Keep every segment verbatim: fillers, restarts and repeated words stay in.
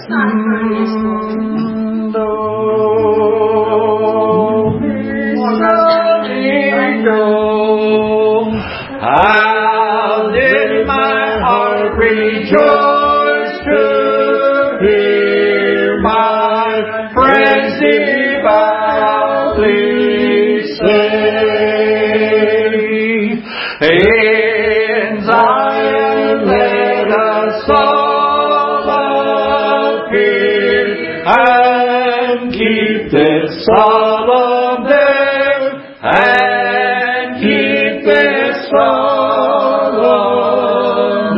How did my heart rejoice to hear my friends devoutly say, in Zion let us all appear and keep this solemn day, and keep this solemn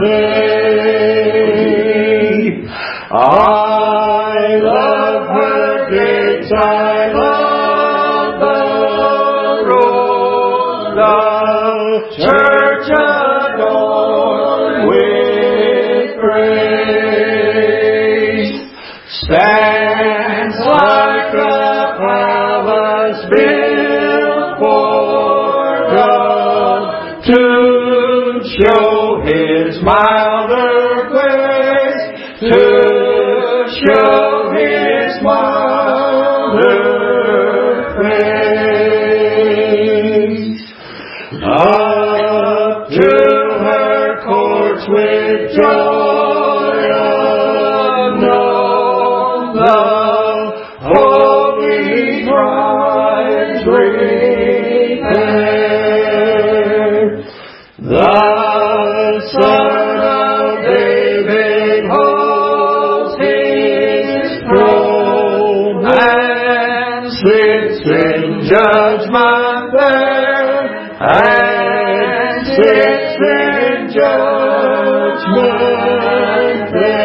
day. I love her gates, I love the road, the church adorned with grace, stands like a palace built for God to show His milder grace, to show His milder grace. Up to her courts with joy unknown, the holy tribes repair. The Son of David holds His throne and sits in judgment there, and sits in judgment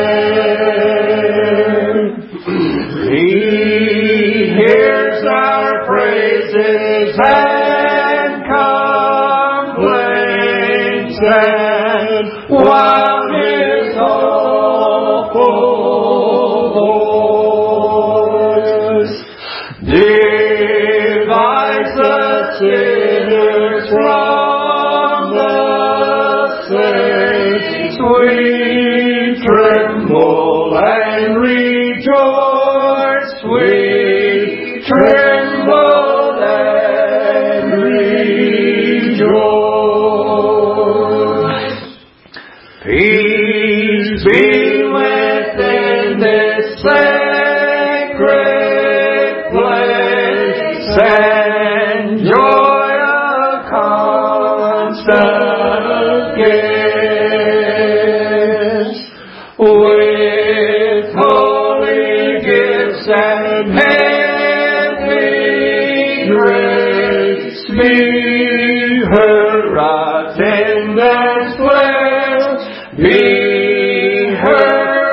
there. He hears our praises and complaints, and while His awful voice divides the sinners from the saints, we tremble and rejoice, we tremble and rejoice. Peace be within this sacred place, and joy a constant guest, with holy gifts and heavenly grace. Be her attendance blessed, be her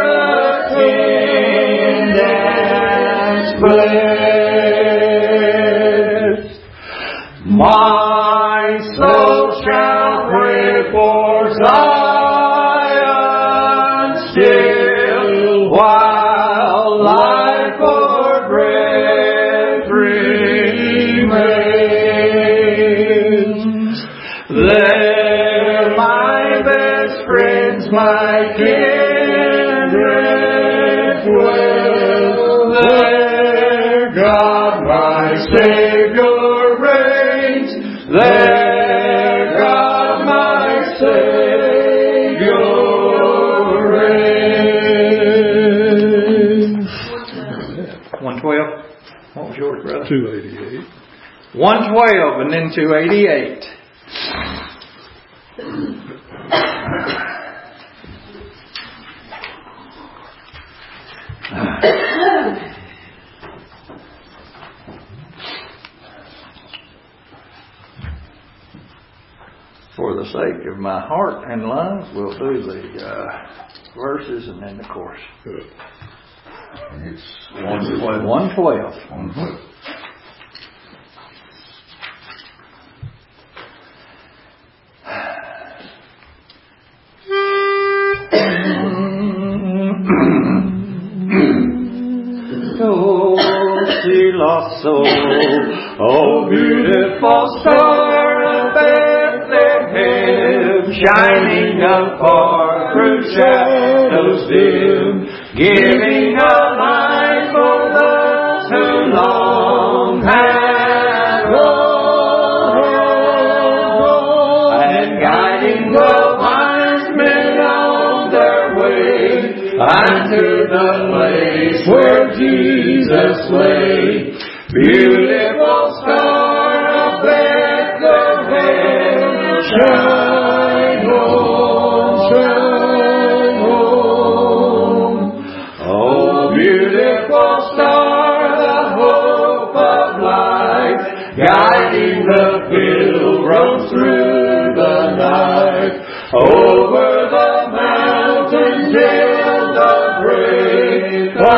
attendance blessed. My soul shall pray for Zion still, while life or breath remains. There my best friends, my kindred dwell, there God my Savior reigns, there God my Savior reigns. one twelve. What was yours, brother? two eighty-eight. one twelve and then two eighty-eight. For the sake of my heart and lungs, we'll do the uh, verses and then the chorus. Good. It's one twelve. one twelve. Mm-hmm. Oh, she lost soul, oh beautiful star of Bethlehem, shining apart through shadows shadows dim, giving a light for those who long have gone, and guiding the wise men on their way unto the place where Jesus lay. Beautiful star of Bethlehem, shine home, shine home. Oh, beautiful star, the hope of life, guiding the pilgrims through the night, over the mountain till the break of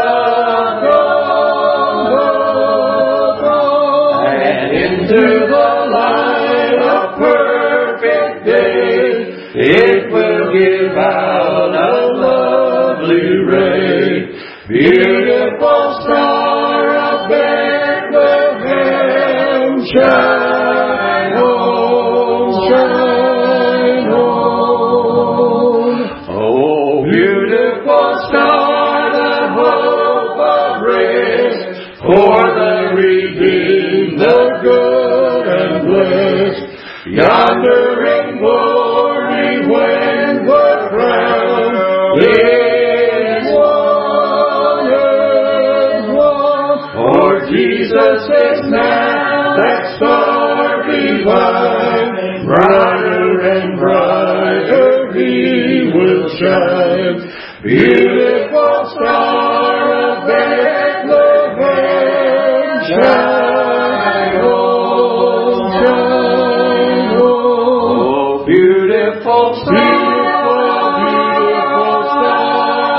dawn, and into the light of perfect day, it will give out a lovely ray. Beautiful star of Bethlehem, shine home, shine home. Oh, beautiful star, the hope of rest for the redeemed, the good and blessed. Yonder in glory when the crown is won and won. For Jesus is now that star divine, brighter and brighter he will shine. Beautiful star of Bethlehem, shine home, shine home. Oh, beautiful star, beautiful star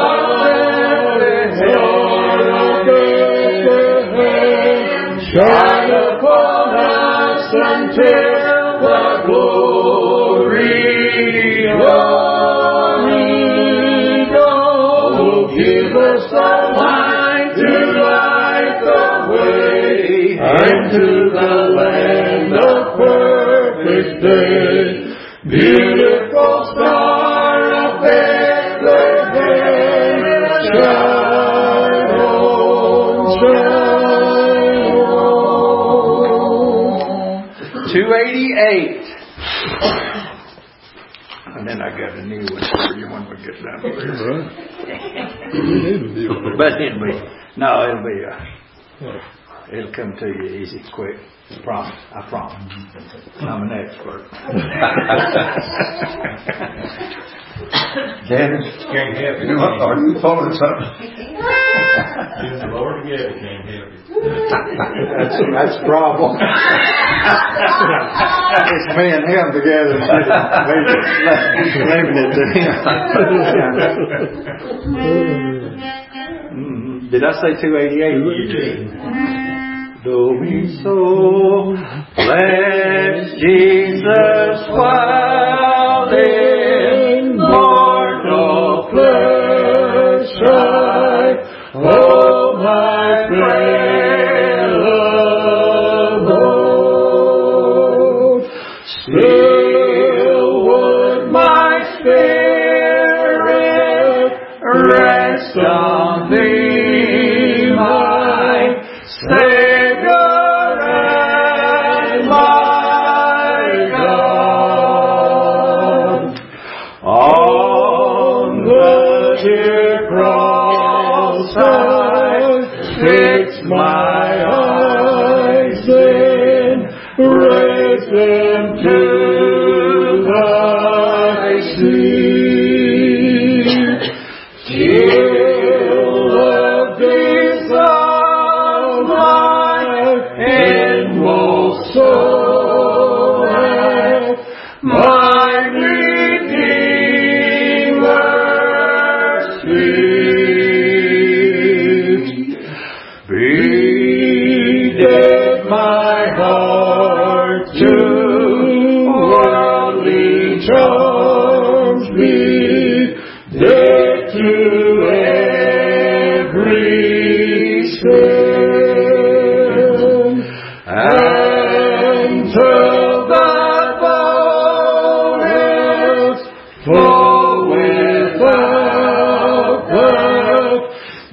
of Bethlehem, shine upon us until the glory of give us the light to light the way unto the land of perfect day. Beautiful star of Bethlehem, shine home, shine home. two eighty-eight. And then I got a new one for you when we get done with this. But it'll be, no, it'll be, uh, it'll come to you easy, quick. Promise. I promise. I'm an expert. Dennis, can't help you. Are you pulling something? Use the Lord together, can't help you. That's, that's the problem. It's me and him together. Leaving it to him. Did I say two eighty-eight? You did. Though we so bless Jesus while in mortal flesh, oh my friend, Lord, still would my spirit rest on thee, my Savior and my God. On the dear cross I fix my eyes, then raise them to thy seat, till the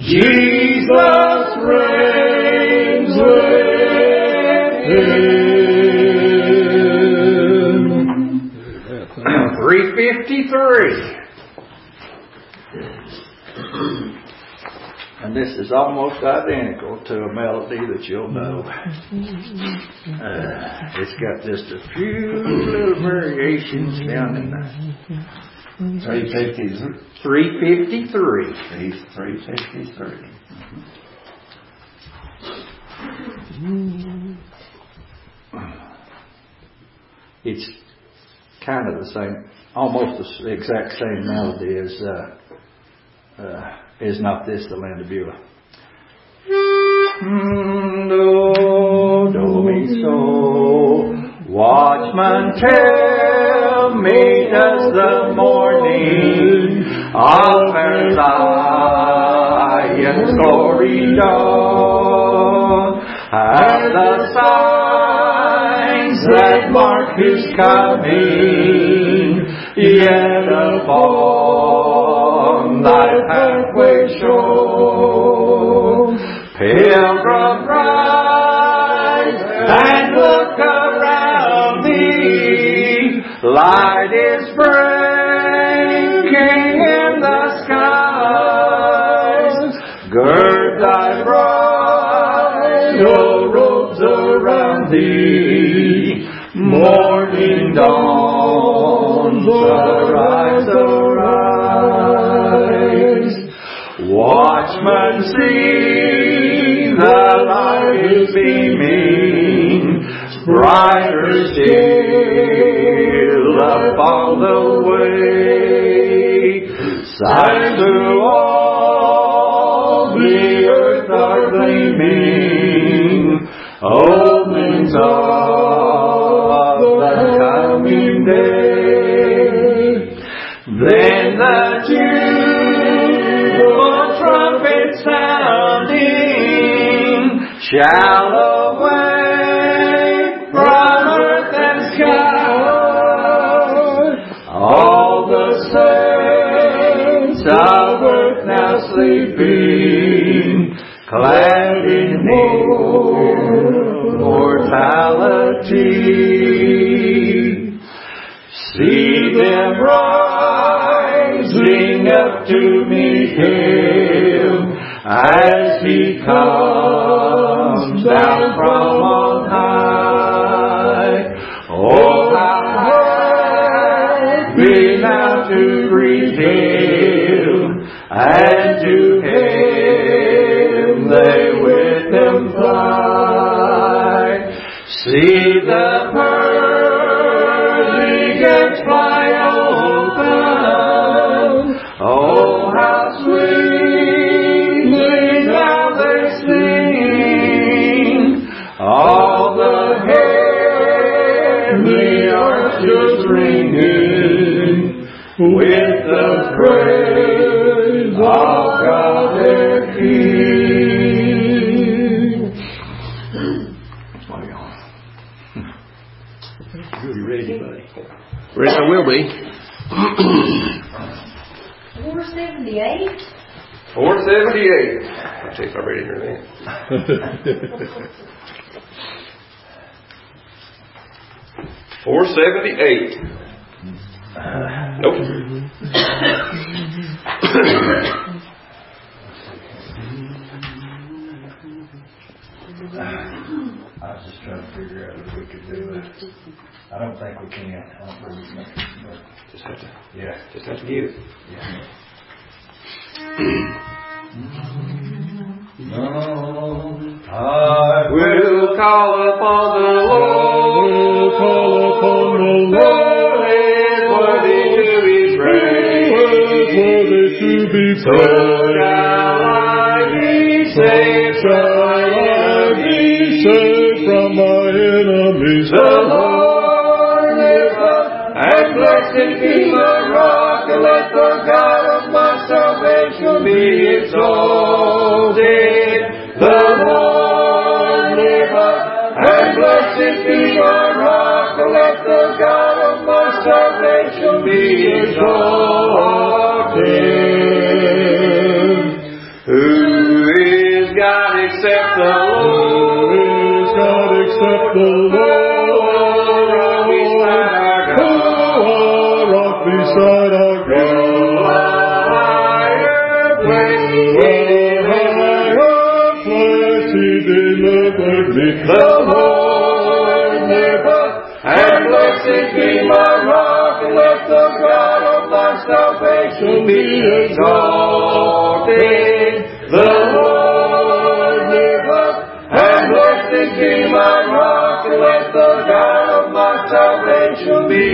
Jesus reigns within. three fifty-three. And this is almost identical to a melody that you'll know. Uh, it's got just a few little variations down in there. three fifty. three fifty-three. three fifty-three. It's kind of the same, almost the exact same melody as uh, uh, Is Not This the Land of Beulah? Mm, do, do me so. Watchman, tell me, does the morning offer Zion's glory dawn? Have the signs that mark His coming yet upon thy pathway show? Pilgrim, rise and look around thee. Light is breaking in the skies. Gird thy bridal robes around thee. Morning dawns, arise, arise. Watchman, see, the light is beaming, brighter still upon the way. Signs through all the earth are gleaming, omens of the coming day. Then the tuneful trumpet sounding shall awake from earth and sky all the saints of earth now sleeping, clad in immortality. See them rising up to meet Him as He comes down from on high. Oh, how happy now to greet Him, and to Him they with Him fly. See the pearly gates fly open. Oh, how sweetly now they sing. All the heavenly arches ringing with the praise of God their King. You ready, buddy? Ready, I will be. four seventy-eight? four seventy-eight. I'll see if I'm ready here then. four seventy-eight. Nope. I was just trying to figure out if we could do it. I don't think we can. I don't think we can. But Just have to, yeah. just have to get it. Yeah. No, I will call upon the Lord. Call upon the Lord. Worthy to be praised. Worthy to be So shall I be saved. Shall I be saved from my enemies? The Lord liveth, and blessed be my rock, and let the God of my salvation be exalted. The Lord liveth, and blessed be my rock, and let the God of my salvation be exalted. Who except the Lord? Who is God except the Lord? Who are rock beside our God? The Lord liveth, and blessed be my rock, and let the God of my salvation be exalted. The Lord liveth, and blessed be my rock, and let the God of my salvation be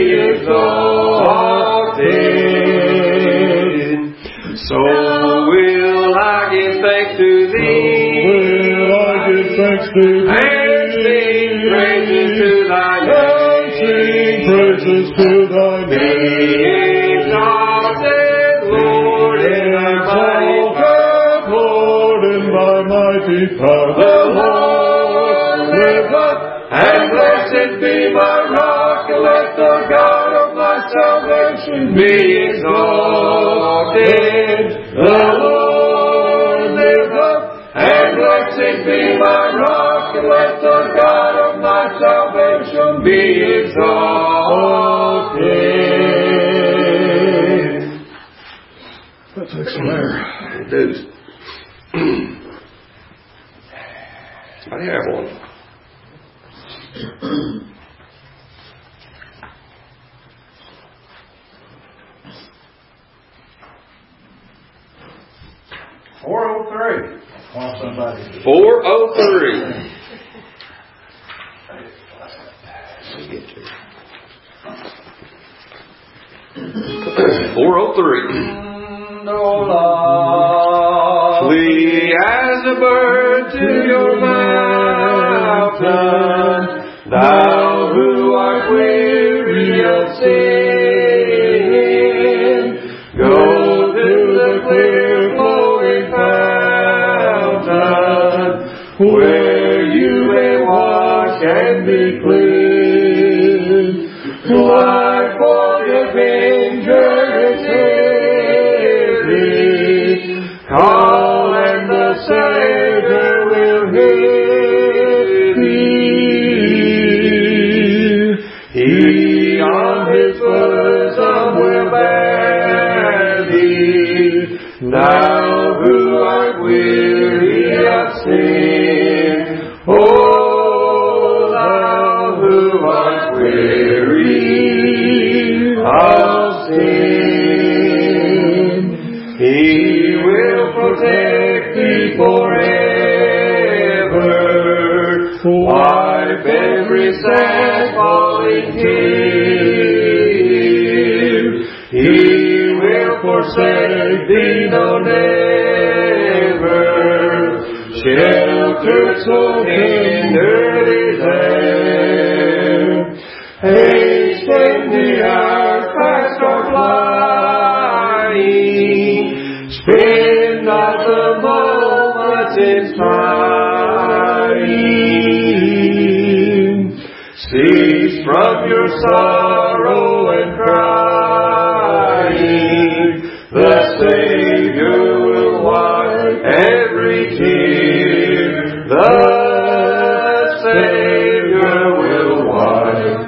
exalted. So will I give thanks to Thee. Thanks to Thee, and sing praises to Thy name. Sing praises to Thy name. Be exalted, Lord, in Thy mighty power. Lord, in Thy mighty power. The Lord liveth, and blessed be my rock, and let the God of my salvation be exalted. The Lord liveth, and blessed be my rock, and let the God of my salvation be exalted. That takes some air. It does. I have one. four oh three. Want somebody to four oh three. four oh three. Oh Lord, flee as a bird to your mountain, thou who art weary of sin. Go to the clear flowing fountain, where you may wash and be clean. Like for the dangerous heavy, call and the Savior will hear thee. He on His bosom will bear thee, thou who art weary of sin. Oh, thou who art weary of sin, He will protect thee forever, wipe every sad falling tear. He will forsake thee no never, shelter so tenderly there. Hasten the hours past our flying, spend not the moments in sighing. Cease from your sorrow and crying, the Savior will wipe every tear. The Savior will wipe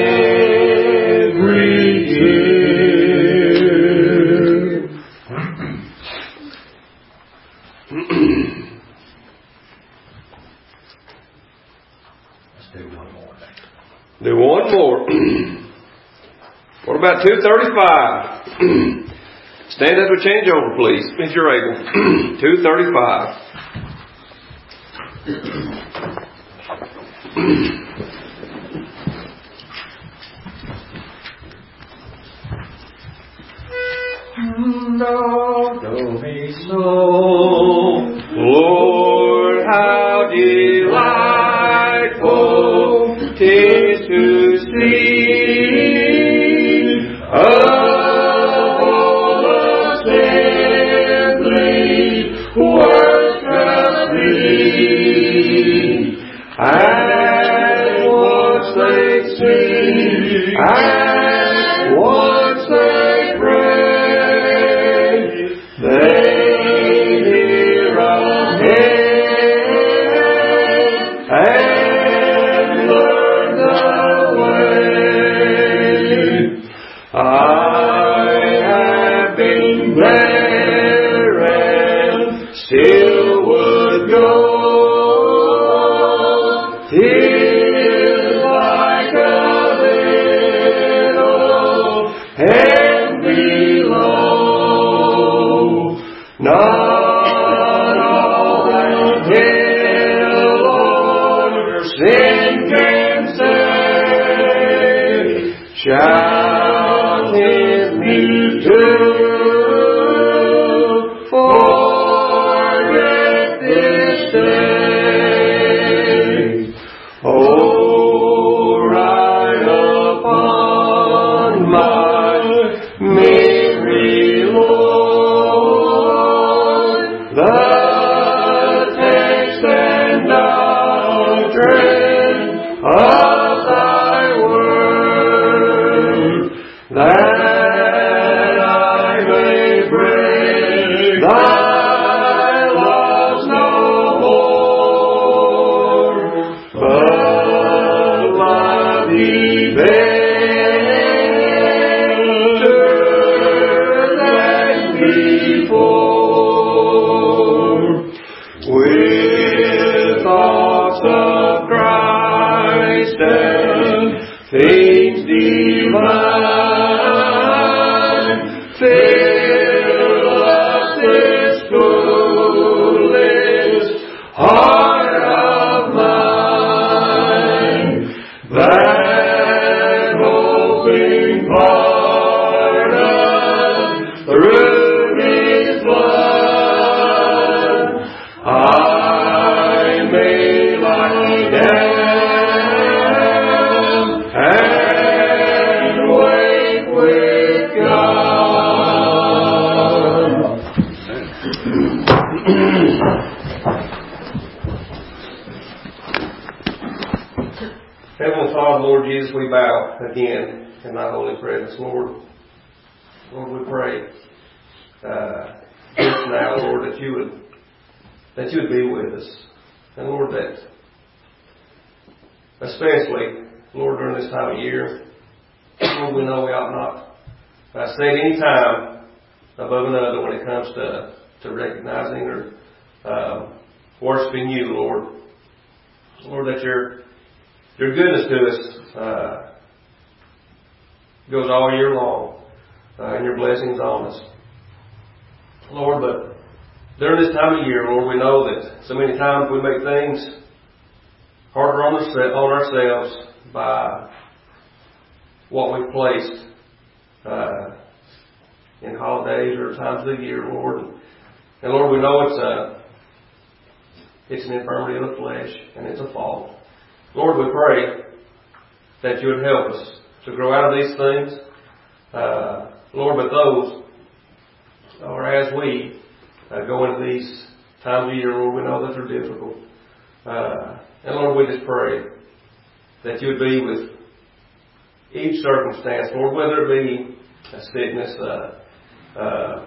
every tear. let's do one more. Do one more. What about two thirty-five? Stand up and change over, please, if you're able. two thirty-five. Lord, do me so. Lord, how delightful 'tis to see a whole assembly worship Thee, and once they sing, and once they pray, they hear of heaven still would go. Tis like a little hand below, not all the hell on sin can say, shall his me too. Heavenly Father, Lord Jesus, we bow again in thy holy presence, Lord. Lord, we pray uh, just now, Lord, that you would that you would be with us, and Lord, that especially, Lord, during this time of year, Lord, we know we ought not uh, set any time above another when it comes to to recognizing or uh, worshiping you, Lord. Lord, that your your goodness to us uh, goes all year long, uh, and your blessings on us, Lord. But during this time of year, Lord, we know that so many times we make things harder on, ourse- on ourselves by what we've placed uh, in holidays or times of the year, Lord. And Lord, we know it's a it's an infirmity of the flesh and it's a fault. Lord, we pray that you would help us to grow out of these things, uh, Lord. But those, or as we uh, go into these times of year, Lord, we know that they're difficult. Uh, and Lord, we just pray that you would be with each circumstance, Lord, whether it be a sickness, uh, uh,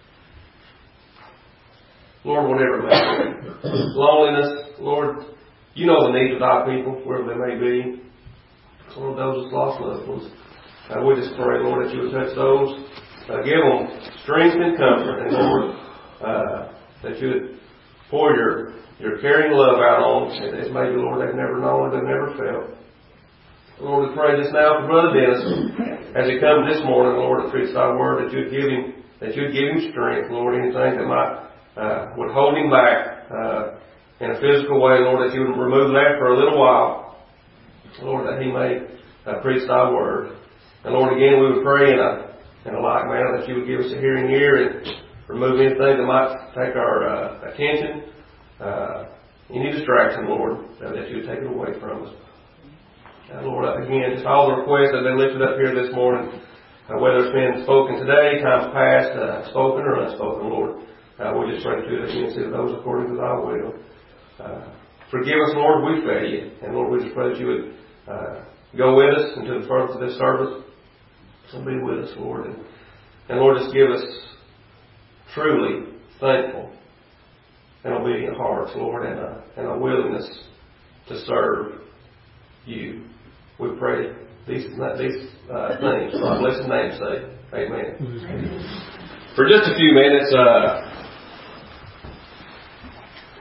Lord, whatever it may be, loneliness, Lord, you know the needs of our people, wherever they may be. Lord, those that's lost loved ones, uh, we just pray, Lord, that you would touch those, uh, give them strength and comfort, and Lord, uh, that you would pour your your caring love out on them, as maybe, Lord, they've never known or they've never felt. Lord, we pray this now for Brother Dennis as he comes this morning, Lord, to preach thy word, that you'd give him, that you'd give him strength, Lord, anything that might uh, would hold him back uh, in a physical way, Lord, that you would remove that for a little while, Lord, that he may uh, preach thy word. And Lord, again, we would pray in a in a like manner that you would give us a hearing ear and remove anything that might take our uh, attention, uh, any distraction, Lord, uh, that you would take it away from us. Uh, Lord, again, just all the requests that have been lifted up here this morning, uh, whether it's been spoken today, times past, uh, spoken or unspoken, Lord, uh, we just pray that you would consider those according to thy will. Uh, forgive us, Lord, we fail you. And Lord, we just pray that you would uh, go with us into the furtherance of this service. So be with us, Lord. And, and Lord, just give us truly thankful and obedient hearts, Lord, and a, and a willingness to serve you. We pray these, these uh, things for our blessed name's sake. Amen. Amen. For just a few minutes, uh,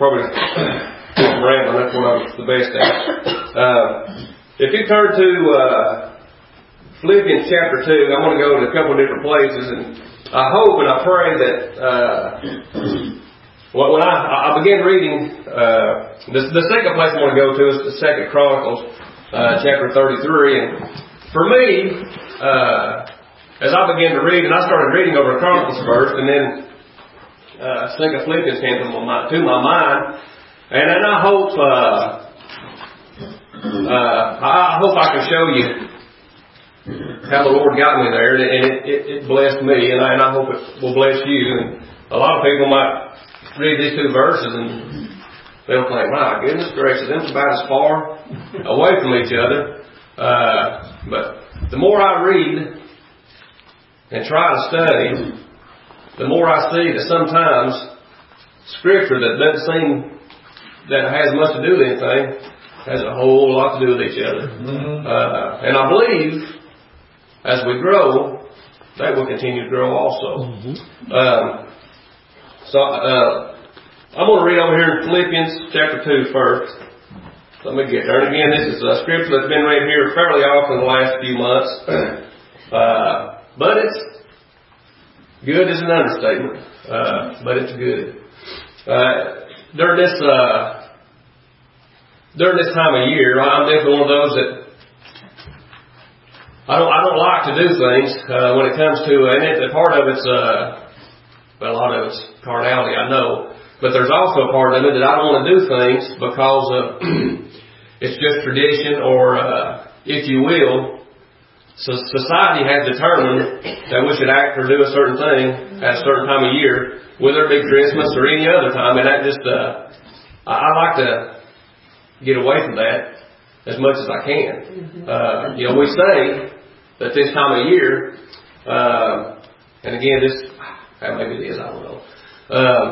probably I'm rambling, that's what I'm the best at. Uh, if you turn to uh, Philippians chapter two, I'm going to go to a couple of different places, and I hope and I pray that uh, when I, I began reading, uh, the, the second place I want to go to is the Second Chronicles, uh, chapter thirty-three, and for me, uh, as I began to read, and I started reading over Chronicles first, and then uh, Second Philippians came to my, to my mind, and then I hope, uh, uh, I hope I can show you how the Lord got me there, and it, it, it blessed me, and I, and I hope it will bless you. And a lot of people might read these two verses and they'll think, my goodness gracious, them about as far away from each other. Uh, but the more I read and try to study, the more I see that sometimes Scripture that doesn't seem that has much to do with anything has a whole lot to do with each other. Mm-hmm. Uh, and I believe as we grow, they will continue to grow also. Mm-hmm. Um, so uh, I'm going to read over here in Philippians chapter two first. Let me get there. And again, this is a scripture that's been read here fairly often in the last few months. Uh, but it's good is an understatement. Uh, but it's good. Uh, during this uh, during this time of year, I'm definitely one of those that I don't I don't like to do things uh, when it comes to, and it, part of it's uh, well, a lot of it's carnality, I know, but there's also a part of it that I don't want to do things because of it's just tradition, or uh, if you will, so society has determined that we should act or do a certain thing at a certain time of year, whether it be Christmas or any other time, and that just uh, I, I like to get away from that as much as I can. Uh, you know, we say that this time of year, uh, and again, this, maybe it is, I don't know. Um,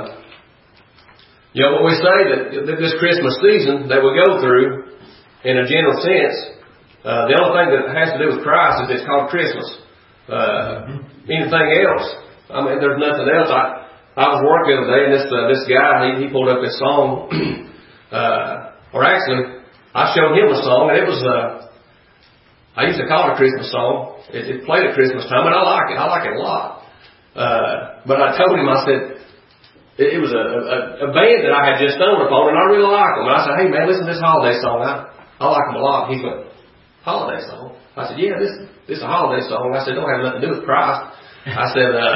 you know, when we say that, that this Christmas season that we go through, in a general sense, uh, the only thing that has to do with Christ is it's called Christmas. Uh, anything else, I mean, there's nothing else. I, I was working the other day, and this, uh, this guy, he, he pulled up this song, uh, or actually, I showed him a song, and it was, uh, I used to call it a Christmas song. It, it played at Christmas time, and I like it. I like it a lot. Uh, but I told him, I said, it, it was a, a, a band that I had just stumbled upon, and I really like them. And I said, hey man, listen to this holiday song. I, I like them a lot. He went, holiday song? I said, yeah, this, this is a holiday song. I said, don't have nothing to do with Christ. I said, uh,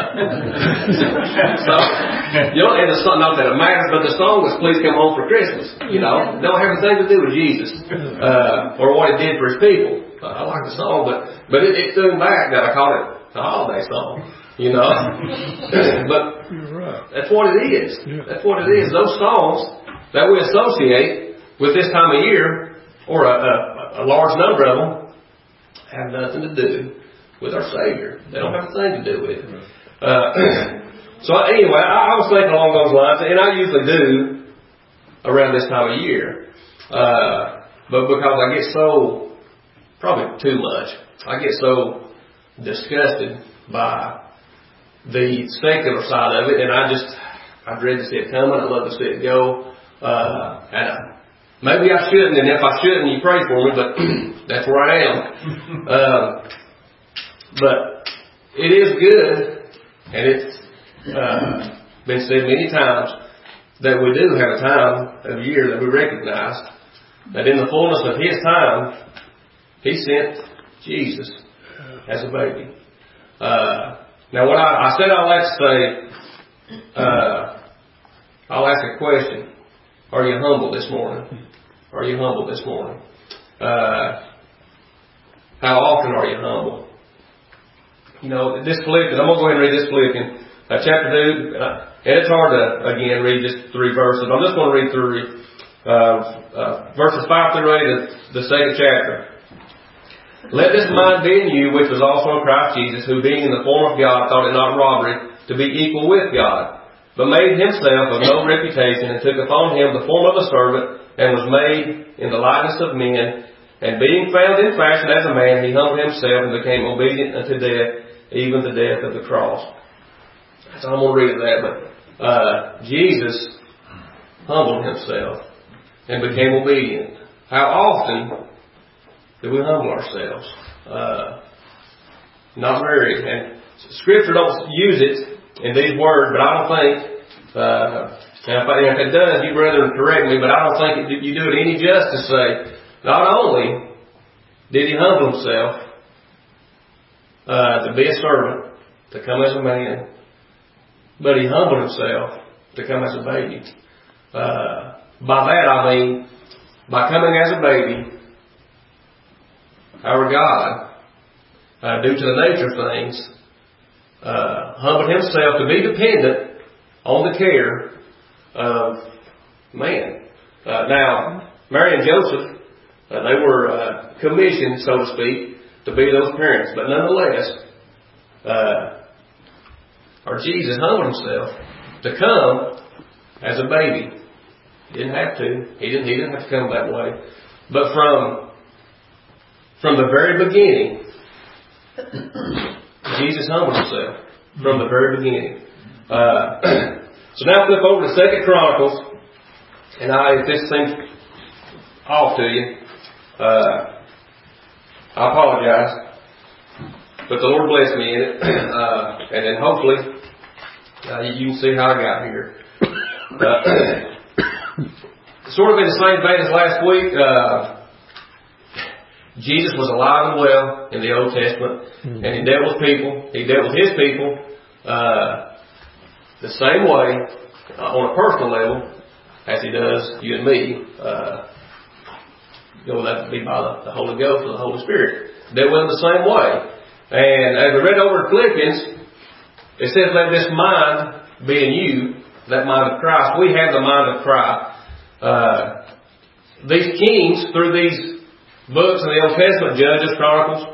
so, you know, and it's not that it matters, but the song was Please Come Home for Christmas. You know, don't have anything to do with Jesus, uh, or what He did for His people. Uh, I like the song, but, but it, it threw back that I called it a holiday song, you know. But that's what it is. That's what it is. Those songs that we associate with this time of year, or a, a, a large number of them, have nothing to do with our Savior. They don't have a thing to do with it. Uh, so anyway, I, I was thinking along those lines, and I usually do around this time of year. Uh, but because I get so, probably too much, I get so disgusted by the secular side of it, and I just, I dread to see it coming. I love to see it go. Uh, and I, maybe I shouldn't, and if I shouldn't, you pray for me, but that's where I am. Uh, But it is good, and it's uh, been said many times that we do have a time of year that we recognize that in the fullness of His time, He sent Jesus as a baby. Uh, now, what I, I said I'll have to say, uh, I'll ask a question. Are you humble this morning? Are you humble this morning? Uh, how often are you humble? You know, this Philippians, I'm going to go ahead and read this Philippians, uh, chapter two, uh, and it's hard to, again, read just three verses. I'm just going to read three, uh, uh, verses five through eight of the second chapter. Let this mind be in you, which was also in Christ Jesus, who being in the form of God, thought it not robbery to be equal with God, but made Himself of no reputation, and took upon Him the form of a servant, and was made in the likeness of men. And being found in fashion as a man, He humbled Himself and became obedient unto death, even the death of the cross. So I'm going to read that, but uh, Jesus humbled himself and became obedient. How often do we humble ourselves? Uh, not very. And Scripture don't use it in these words, but I don't think, uh, and if, if it does, you brethren correct me, but I don't think it, you do it any justice to say, not only did he humble himself uh, to be a servant, to come as a man, but he humbled himself to come as a baby. Uh, by that I mean, by coming as a baby, our God, uh, due to the nature of things, uh, humbled himself to be dependent on the care of man. Uh, now, Mary and Joseph, uh, they were uh, commissioned, so to speak, to be those parents. But nonetheless, uh, our Jesus humbled himself to come as a baby. He didn't have to. He didn't, he didn't have to come that way. But from, from the very beginning, Jesus humbled himself. From the very beginning. Uh, so now flip over to Second Chronicles. And I, if this seems off to you, uh, I apologize. But the Lord blessed me in it. Uh, and then hopefully, uh, you can see how I got here. Uh, sort of in the same vein as last week, uh, Jesus was alive and well in the Old Testament, mm-hmm. and He dealt with people. He dealt with His people uh, the same way, uh, on a personal level, as He does you and me. Uh, you know, that would be by the, the Holy Ghost or the Holy Spirit. Dealt with them the same way. And as we read over in Philippians, it says, "Let this mind be in you, that mind of Christ." We have the mind of Christ. Uh, these kings, through these books in the Old Testament, Judges, Chronicles,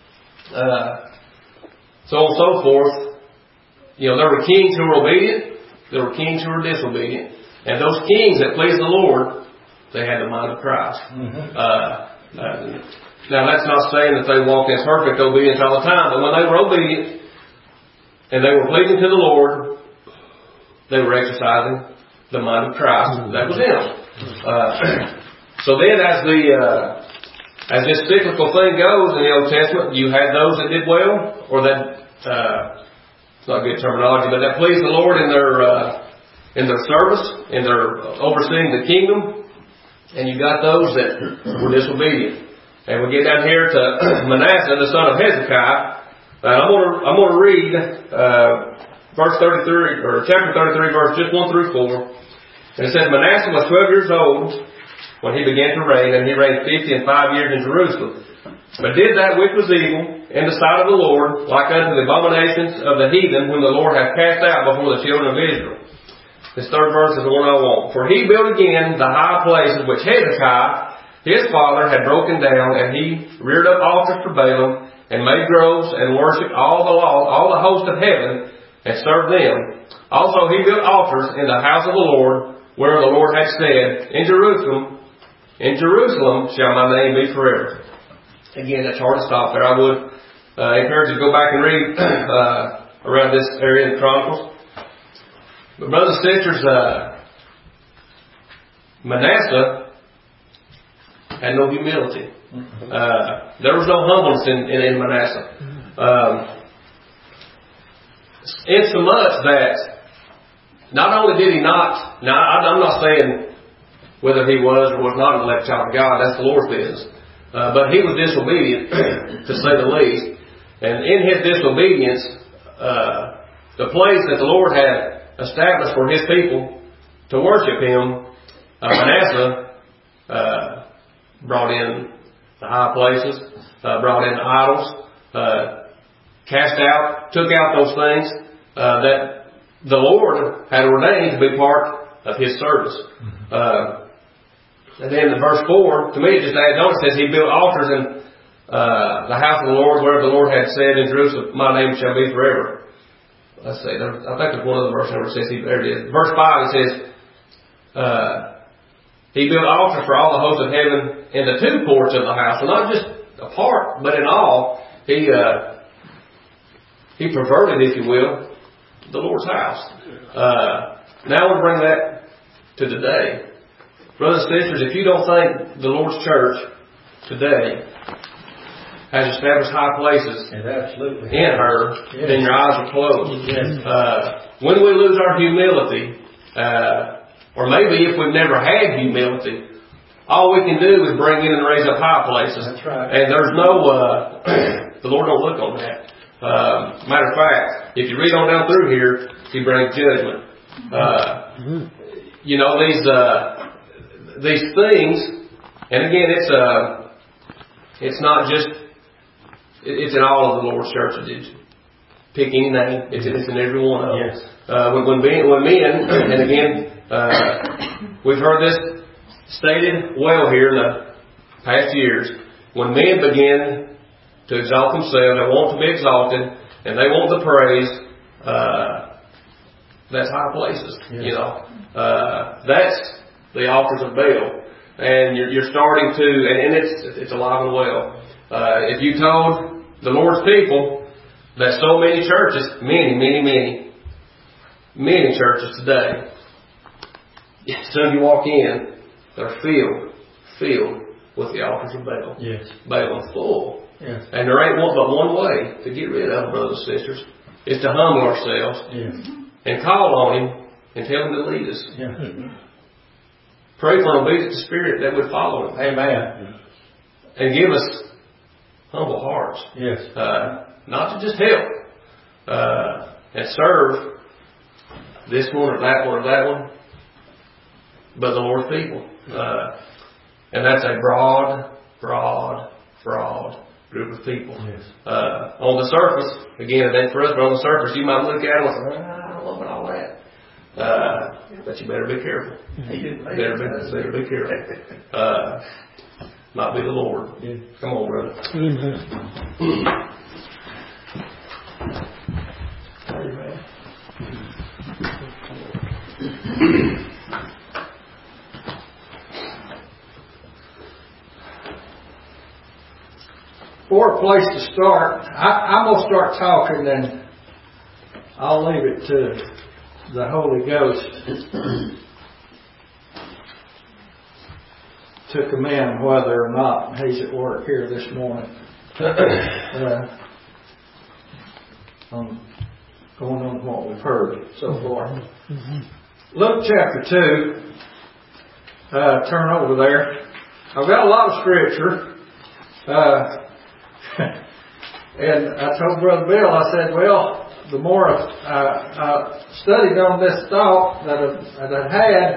uh, so on and so forth. You know, there were kings who were obedient, there were kings who were disobedient, and those kings that pleased the Lord, they had the mind of Christ. Mm-hmm. Uh, uh, now, that's not saying that they walked in perfect obedience all the time, but when they were obedient and they were pleasing to the Lord, they were exercising the mind of Christ. Mm-hmm. That was Him. Uh, so then, as the uh, As this cyclical thing goes in the Old Testament, you had those that did well, or that, uh, it's not good terminology, but that pleased the Lord in their, uh, in their service, in their overseeing the kingdom, and you got those that were disobedient. And we get down here to Manasseh, the son of Hezekiah, and I'm going to, I'm going to read, uh, verse thirty-three, or chapter thirty-three, verse just one through four. And it says, "Manasseh was twelve years old when he began to reign, and he reigned fifty and five years in Jerusalem. But did that which was evil in the sight of the Lord, like unto the abominations of the heathen, whom the Lord hath cast out before the children of Israel." This third verse is the one I want. "For he built again the high places which Hezekiah his father had broken down, and he reared up altars for Baalim, and made groves, and worshipped all the law, all the host of heaven, and served them. Also he built altars in the house of the Lord, where the Lord had said, In Jerusalem, In Jerusalem shall my name be forever." Again, that's hard to stop there. I would uh, encourage you to go back and read uh, around this area in the Chronicles. But brothers and sisters, uh, Manasseh had no humility. Uh, there was no humbleness in, in, in Manasseh. Um, insomuch that not only did he not, now I'm not saying whether he was or was not an elect child of God, that's the Lord's business. Uh, but he was disobedient, to say the least. And in his disobedience, uh, the place that the Lord had established for His people to worship Him, uh, Manasseh uh, brought in the high places, uh, brought in idols, uh, cast out, took out those things uh, that the Lord had ordained to be part of His service. Uh, And then in verse four, to me it just adds on, it says he built altars in uh, the house of the Lord, where the Lord had said, In Jerusalem my name shall be forever. Let's see, there, I think there's one other verse where it says, he, there it is. Verse five, it says, uh, he built altars for all the hosts of heaven in the two courts of the house. So not just a part, but in all, he, uh, he perverted, if you will, the Lord's house. Uh, now we'll bring that to today. Brothers and sisters, if you don't think the Lord's church today has established high places absolutely. in her, Yes. then your eyes are closed. Yes. Uh, when we lose our humility, uh, or maybe if we've never had humility, all we can do is bring in and raise up high places. That's right. And there's no, uh, the Lord don't look on that. Uh, matter of fact, if you read on down through here, He brings judgment. Uh, you know, these, uh, these things, and again, it's, uh, it's not just, it's in all of the Lord's churches. It's, pick any name. It's, it's in every one of them. Yes. Uh, when, when, men, when men, and again, uh, we've heard this stated well here in the past years. When men begin to exalt themselves, they want to be exalted, and they want the praise, uh, that's high places. Yes. You know, uh, that's the altars of Baal. And you're, you're starting to, and, and it's, it's alive and well. Uh, if you told the Lord's people that so many churches, many, many, many, many churches today, as soon as you walk in, they're filled, filled with the altars of Baal. Yes. Baal is full. Yes. And there ain't one but one way to get rid of them, brothers and sisters, is to humble ourselves Yes. and call on Him and tell Him to lead us. Yeah. Pray for an obedient spirit that would follow Him. Amen. And give us humble hearts. Yes. Uh, not to just help uh, and serve this one or that one or that one, but the Lord's people. Uh, and that's a broad, broad, broad group of people. Yes. Uh, on the surface, again, it ain't for us, but on the surface, you might look at them and say, ah, I don't know about all that. Uh, but you better be careful. Better be, better be careful. Uh, might be the Lord. Yeah. Come on, brother. For a place to start, I, I'm going to start talking and I'll leave it to the Holy Ghost to commend whether or not He's at work here this morning. uh, um, going on what we've heard so far. Luke chapter two, uh, turn over there. I've got a lot of scripture. Uh, and I told Brother Bill, I said, well, the more I, I, I studied on this thought that I, that I had,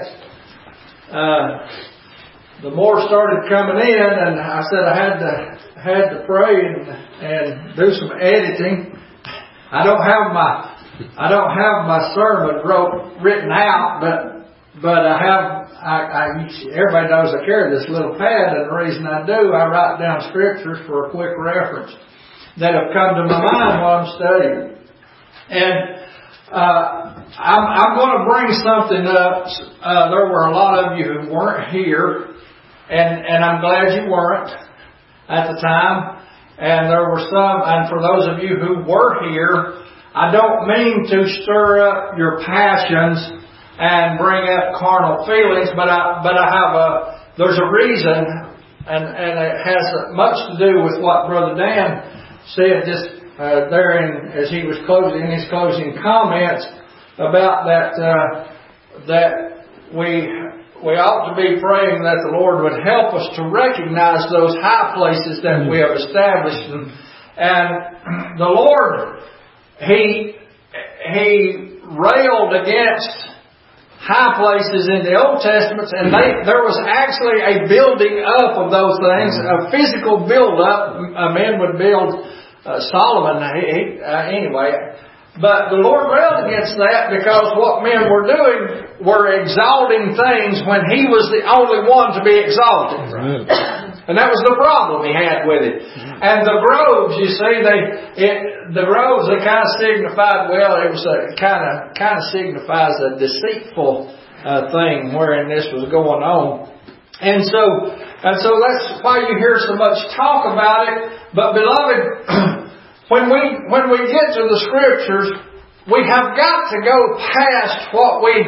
uh, the more started coming in, and I said I had to had to pray and, and do some editing. I don't have my I don't have my sermon wrote written out, but but I have I, I everybody knows I carry this little pad, and the reason I do, I write down scriptures for a quick reference that have come to my mind while I'm studying. And uh, I'm, I'm going to bring something up. Uh, there were a lot of you who weren't here, and, and I'm glad you weren't at the time. And there were some, and for those of you who were here, I don't mean to stir up your passions and bring up carnal feelings, but I but I have a there's a reason, and and it has much to do with what Brother Dan said just. Uh, there in, as he was closing in his closing comments about that uh, that we we ought to be praying that the Lord would help us to recognize those high places that we have established, and, and the Lord he he railed against high places in the Old Testament, and they, there was actually a building up of those things, a physical build up. A man would build. Uh, Solomon, he, he, uh, anyway. But the Lord railed against that because what men were doing were exalting things when He was the only one to be exalted. Right. And that was the problem He had with it. And the groves, you see, they it, the groves, they kind of signified, well, it was a kind of kind of signifies a deceitful uh, thing wherein this was going on. And so, and so that's why you hear so much talk about it. But beloved, when we when we get to the scriptures, we have got to go past what we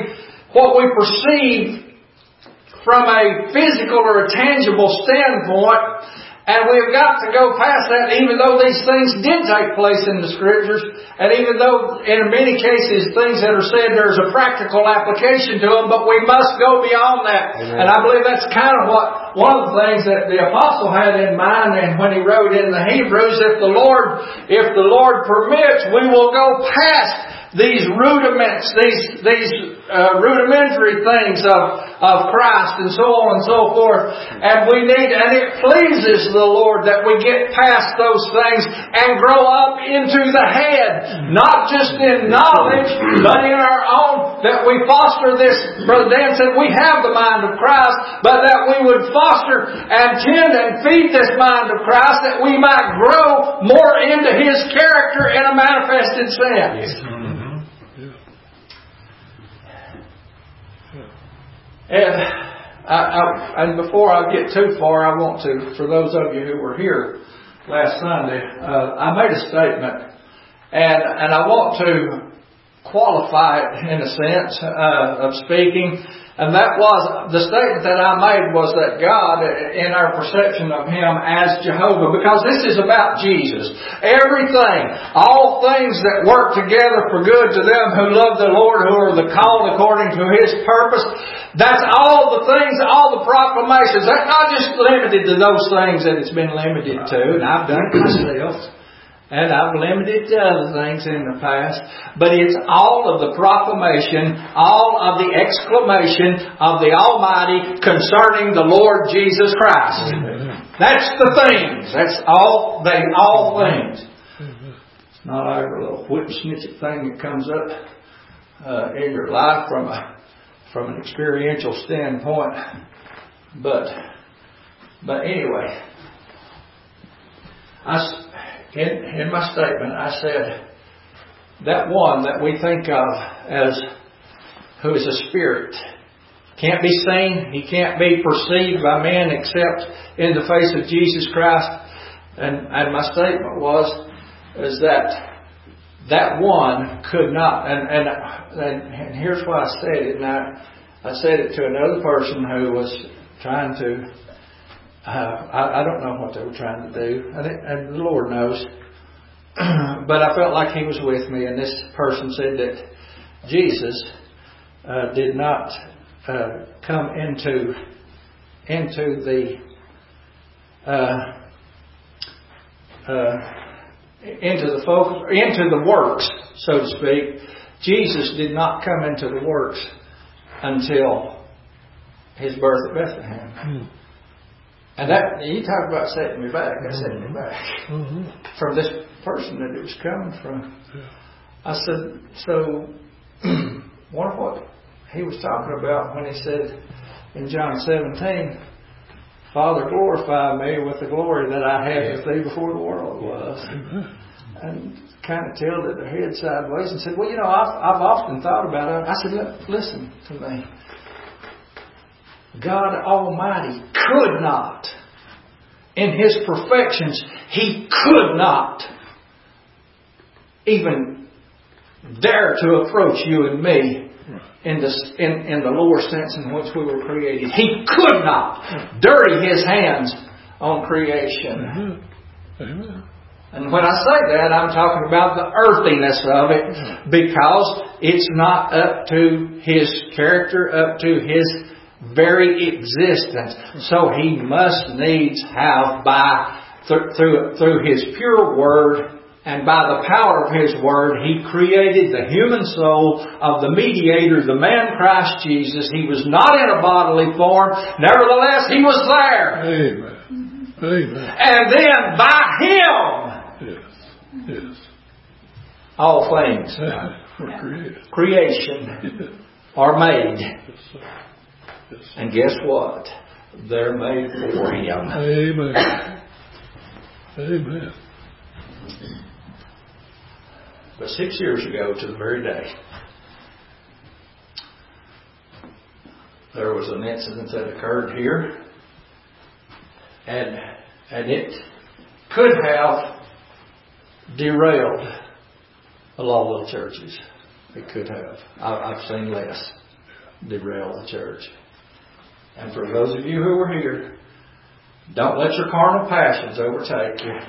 what we perceive from a physical or a tangible standpoint. And we've got to go past that, even though these things did take place in the Scriptures, and even though in many cases things that are said, there's a practical application to them, but we must go beyond that. Amen. And I believe that's kind of what one of the things that the apostle had in mind, and when he wrote in the Hebrews, if the Lord, if the Lord permits, we will go past these rudiments, these these uh, rudimentary things of of Christ, and so on and so forth. And we need, and it pleases the Lord that we get past those things and grow up into the head, not just in knowledge, but in our own. That we foster this. Brother Dan said we have the mind of Christ, but that we would foster and tend and feed this mind of Christ, that we might grow more into His character in a manifested sense. Yes. And, I, I, and before I get too far, I want to, for those of you who were here last Sunday, uh, I made a statement, and and I want to qualify it in a sense uh, of speaking. And that was, the statement that I made was that God, in our perception of Him as Jehovah, because this is about Jesus. Everything, all things that work together for good to them who love the Lord, who are the called according to His purpose. That's all the things, all the proclamations. That's not just limited to those things that it's been limited to. And I've done it myself. And I've limited to other things in the past. But it's all of the proclamation, all of the exclamation of the Almighty concerning the Lord Jesus Christ. Amen. That's the things. That's all, they, all things. It's not every little whip snitchet thing that comes up uh, in your life from a, from an experiential standpoint. But, but anyway, I... In, in my statement, I said that one that we think of as who is a spirit can't be seen, He can't be perceived by men except in the face of Jesus Christ. And, and my statement was is that that one could not. And, and, and, and here's why I said it. And I, I said it to another person who was trying to. Uh, I, I don't know what they were trying to do, and, it, and the Lord knows. But I felt like He was with me, and this person said that Jesus uh, did not uh, come into into the uh, uh, into the focus, into the works, so to speak. Jesus did not come into the works until His birth at Bethlehem. Mm. And that, you talk about setting me back, that set me back. Mm-hmm. From this person that it was coming from. Yeah. I said, so, wonder what He was talking about when He said in John seventeen, Father, glorify me with the glory that I had with Thee before the world was. Mm-hmm. And kind of tilted their head sideways and said, well, you know, I've, I've often thought about it. I said, look, listen to me. God Almighty could not, in His perfections, He could not even dare to approach you and me in the, in, in the lower sense in which we were created. He could not dirty His hands on creation. Mm-hmm. And when I say that, I'm talking about the earthiness of it, because it's not up to His character, up to His very existence. So He must needs have by th- through through His pure Word and by the power of His Word, He created the human soul of the mediator, the man Christ Jesus. He was not in a bodily form. Nevertheless, He was there. Amen. Amen. And then by Him, yes, yes, all things, were created. Creation, yes. are made. Yes, sir. Yes. And guess what? They're made for Him. Amen. Amen. But six years ago to the very day, there was an incident that occurred here, and and it could have derailed a lot of little churches. It could have. I, I've seen less. derail the church. And for those of you who are here, don't let your carnal passions overtake you.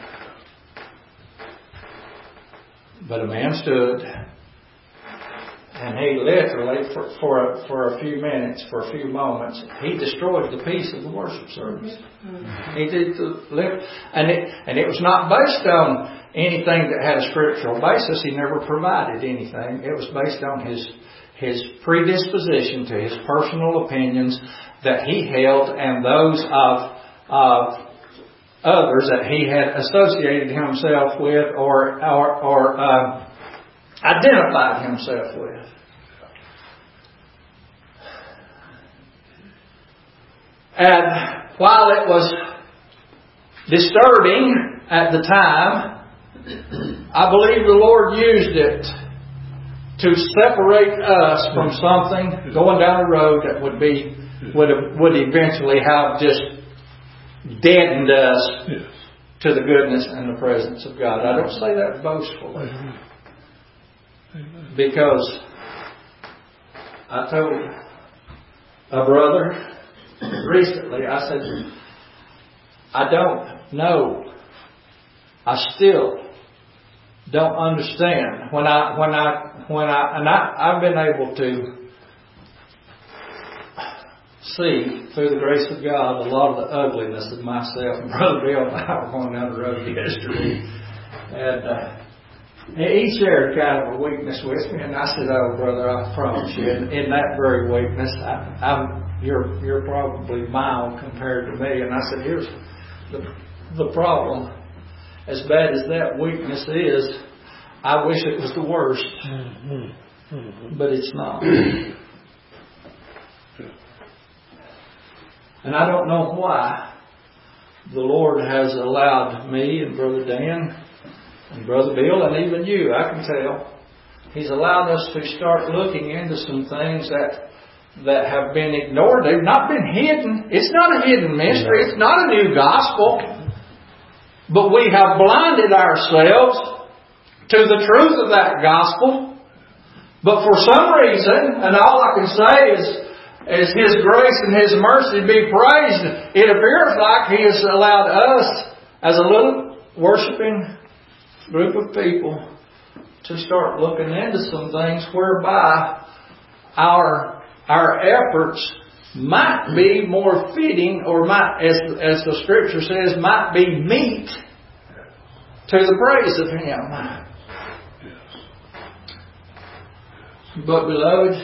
But a man stood, and he literally, for, for, a, for a few minutes, for a few moments, he destroyed the peace of the worship service. Mm-hmm. He did the live, and it and it was not based on anything that had a scriptural basis. He never provided anything. It was based on his his predisposition to his personal opinions that he held, and those of of others that he had associated himself with or or, or uh, identified himself with. And while it was disturbing at the time, I believe the Lord used it to separate us from something going down the road that would be would have, would eventually have just deadened us yes. to the goodness and the presence of God. I don't say that boastfully. Amen. Amen. Because I told a brother recently, I said, I don't know. I still don't understand. When I, when I, when I, and I, I've been able to see through the grace of God a lot of the ugliness of myself. And Brother Bill and I were going down the road yesterday, and uh, he shared kind of a weakness with me, and I said, "Oh, brother, I promise you, in, in that very weakness, I, I'm you're you're probably mild compared to me." And I said, "Here's the the problem. As bad as that weakness is, I wish it was the worst, mm-hmm. Mm-hmm. but it's not." And I don't know why the Lord has allowed me and Brother Dan and Brother Bill and even you, I can tell, He's allowed us to start looking into some things that that have been ignored. They've not been hidden. It's not a hidden mystery. It's not a new gospel. But we have blinded ourselves to the truth of that gospel. But for some reason, and all I can say is, as His grace and His mercy be praised, it appears like He has allowed us, as a little worshiping group of people, to start looking into some things whereby our our efforts might be more fitting, or might, as as the Scripture says, might be meet to the praise of Him. But beloved,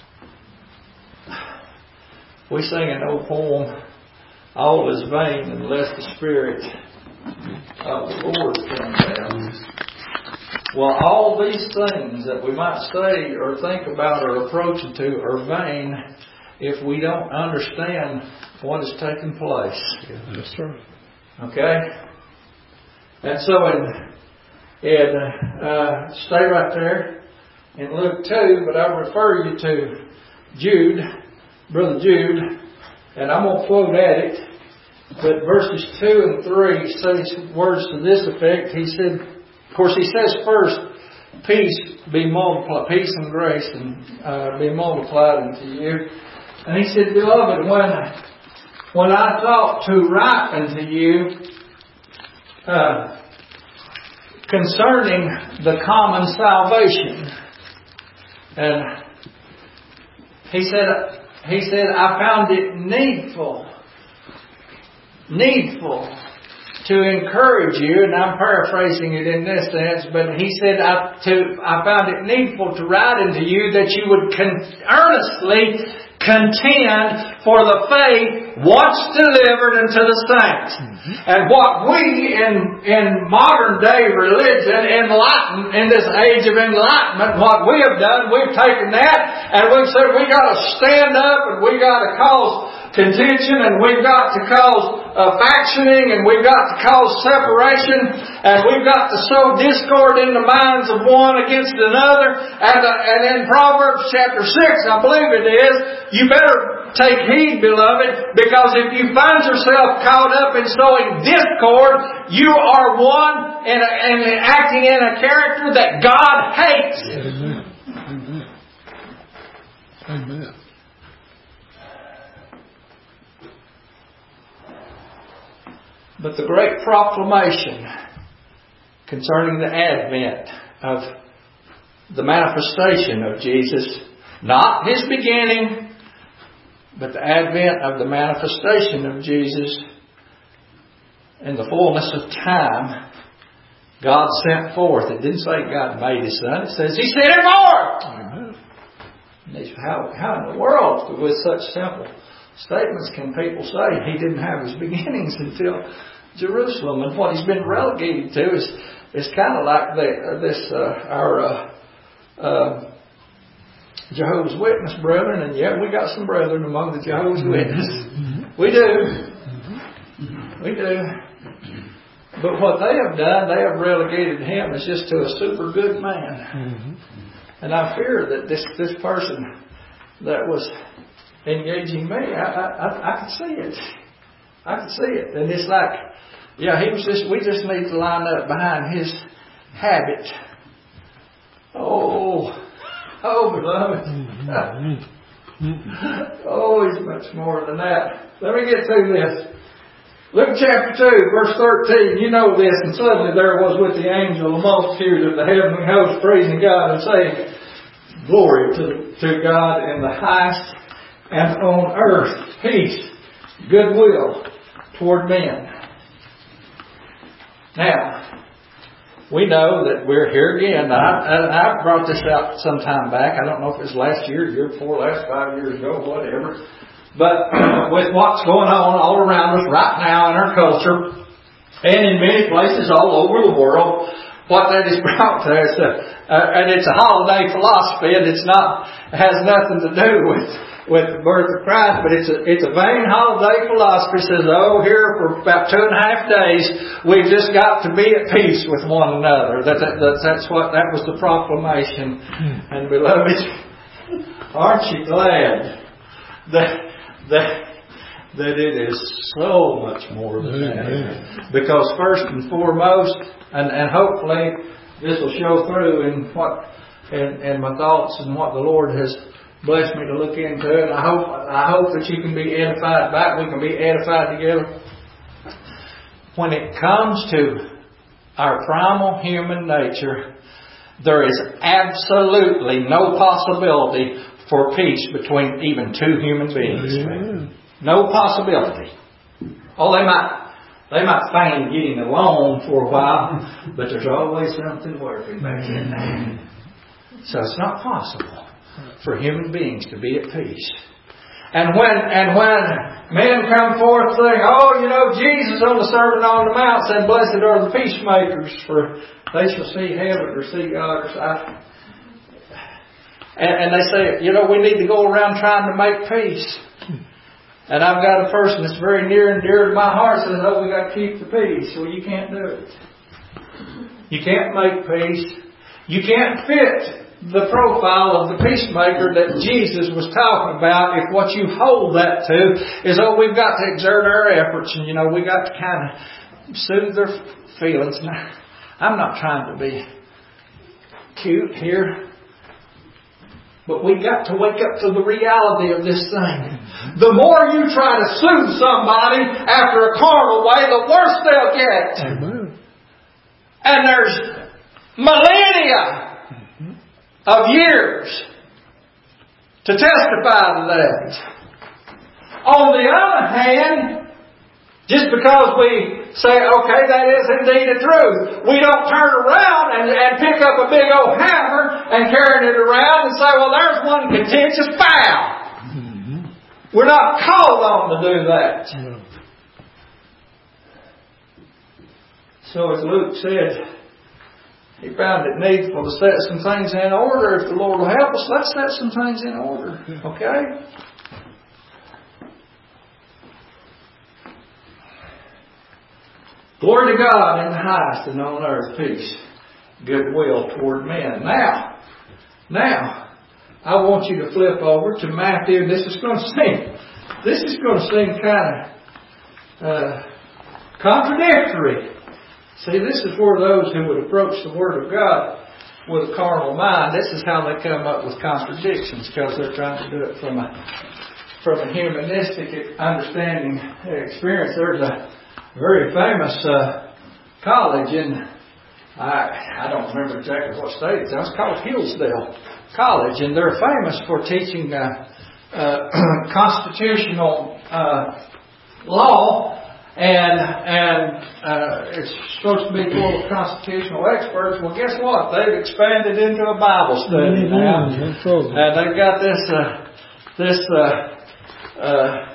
we sing an old poem, all is vain unless the Spirit of the Lord comes down. Well, all these things that we might say or think about or approach to are vain if we don't understand what is taking place. That's right. Okay? And so in, in uh, stay right there in Luke two, but I refer you to Jude, Brother Jude, and I'm going to quote at it, but verses two and three say words to this effect. He said, of course, he says first, peace be multiplied, peace and grace and uh, be multiplied unto you. And he said, beloved, when when I thought to write unto you uh, concerning the common salvation, and he said, he said, I found it needful, needful to encourage you, and I'm paraphrasing it in this sense, but he said, I, to, I found it needful to write unto you that you would con- earnestly contend for the faith once delivered unto the saints. Mm-hmm. And what we in in modern day religion, enlightened, in this age of enlightenment, what we have done, we've taken that and we've said we got to stand up and we got to cause contention, and we've got to cause uh, factioning, and we've got to cause separation, and we've got to sow discord in the minds of one against another. And, uh, and in Proverbs chapter six, I believe it is, you better take heed, beloved, because if you find yourself caught up in sowing discord, you are one and, and acting in a character that God hates. Amen. Amen. Amen. But the great proclamation concerning the advent of the manifestation of Jesus, not His beginning, but the advent of the manifestation of Jesus in the fullness of time, God sent forth. It didn't say God made His Son. It says He sent Him forth. Amen. How, how in the world, with such simple statements, can people say He didn't have His beginnings until Jerusalem? And what He's been relegated to is is kind of like the, uh, this uh, our uh, uh, Jehovah's Witness brethren, and yeah, we got some brethren among the Jehovah's Witnesses. We do. We do. But what they have done, they have relegated Him as just to a super good man. And I fear that this, this person that was engaging me, I, I, I, I could see it. I could see it. And it's like, yeah, he was just, we just need to line up behind his habit. Oh, oh, beloved. Oh, he's much more than that. Let me get through this. Luke chapter two, verse thirteen. You know this. And suddenly there was with the angel a multitude of the heavenly host praising God and saying, Glory to, to God in the highest, and on earth peace, goodwill toward men. Now, we know that we're here again. I, I brought this out some time back. I don't know if it was last year, year before, last five years ago, whatever. But with what's going on all around us right now in our culture, and in many places all over the world, what that is brought to us, uh, uh, and it's a holiday philosophy, and it's not, it has nothing to do with with the birth of Christ, but it's a it's a vain holiday philosophy. It says, oh, here for about two and a half days, we've just got to be at peace with one another. That, that, that that's what that was the proclamation. And beloved, aren't you glad that that that it is so much more than that? Because first and foremost, and and hopefully this will show through in what in, in my thoughts and what the Lord has blessed me to look into, and I hope I hope that you can be edified back. We can be edified together. When it comes to our primal human nature, there is absolutely no possibility for peace between even two human beings. Amen. No possibility. Oh, they might they might feign getting along for a while, but there's always something working back in there. So it's not possible for human beings to be at peace. And when and when men come forth saying, oh, you know, Jesus on the Sermon on the Mount said, blessed are the peacemakers, for they shall see heaven or see God. Or I, and, and they say, you know, we need to go around trying to make peace. And I've got a person that's very near and dear to my heart says, oh, we got to keep the peace. Well, you can't do it. You can't make peace. You can't fit the profile of the peacemaker that Jesus was talking about if what you hold that to is, oh, we've got to exert our efforts and, you know, we got to kind of soothe their feelings. Now, I'm not trying to be cute here, but we've got to wake up to the reality of this thing. The more you try to soothe somebody after a carnal way, the worse they'll get. Amen. And there's millennia of years to testify to that. On the other hand, just because we say, okay, that is indeed the truth, we don't turn around and, and pick up a big old hammer and carry it around and say, well, there's one contentious foul. Mm-hmm. We're not called on to do that. No. So as Luke said, he found it needful to set some things in order. If the Lord will help us, let's set some things in order. Okay? Glory to God in the highest, and on earth peace, goodwill toward men. Now, now, I want you to flip over to Matthew. This is going to seem, this is going to seem kind of uh, contradictory. See, this is where those who would approach the Word of God with a carnal mind, this is how they come up with contradictions, because they're trying to do it from a from a humanistic understanding experience. There's a very famous uh, college in, I, I don't remember exactly what state it's in. It's called Hillsdale College, and they're famous for teaching uh, uh, constitutional uh, law, and and uh, it's supposed to be full of constitutional experts. Well, guess what? They've expanded into a Bible study now, and they've got this uh, this. Uh, uh,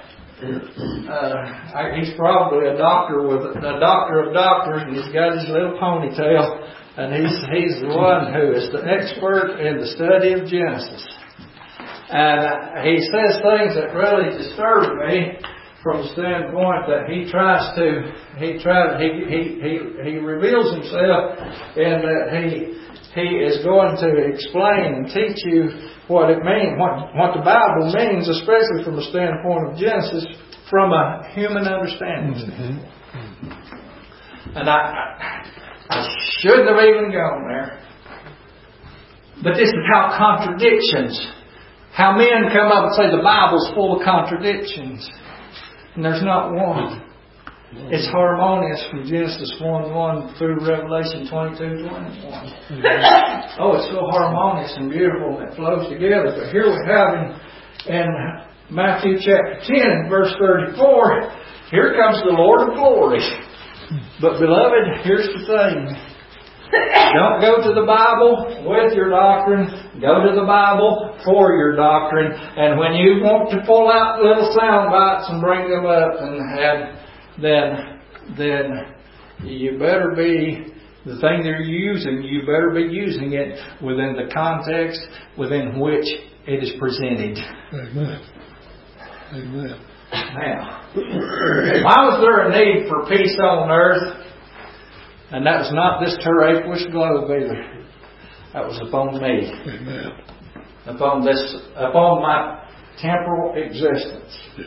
Uh, he's probably a doctor with a doctor of doctors, and he's got his little ponytail, and he's he's the one who is the expert in the study of Genesis. And uh, he says things that really disturb me from the standpoint that he tries to he tries he he he, he reveals himself in that he he is going to explain and teach you what it means, what, what the Bible means, especially from the standpoint of Genesis, from a human understanding. Mm-hmm. And I, I, I shouldn't have even gone there. But this is how contradictions, how men come up and say the Bible's full of contradictions. And there's not one. It's harmonious from Genesis one one through Revelation twenty-two twenty-one. Oh, it's so harmonious and beautiful and it flows together. But here we have in, in Matthew chapter ten, verse thirty-four, here comes the Lord of glory. But beloved, here's the thing. Don't go to the Bible with your doctrine. Go to the Bible for your doctrine. And when you want to pull out little sound bites and bring them up and have then then you better be, the thing that you're using, you better be using it within the context within which it is presented. Amen. Amen. Now, why was there a need for peace on earth? And that was not this terraqueous globe either. That was upon me. Amen. Upon this, upon my temporal existence. Yes.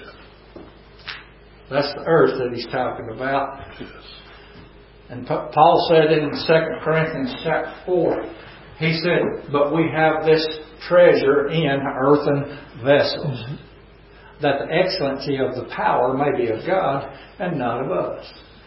That's the earth that he's talking about. Yes. And Paul said in Second Corinthians chapter four, he said, but we have this treasure in earthen vessels, mm-hmm. that the excellency of the power may be of God and not of us.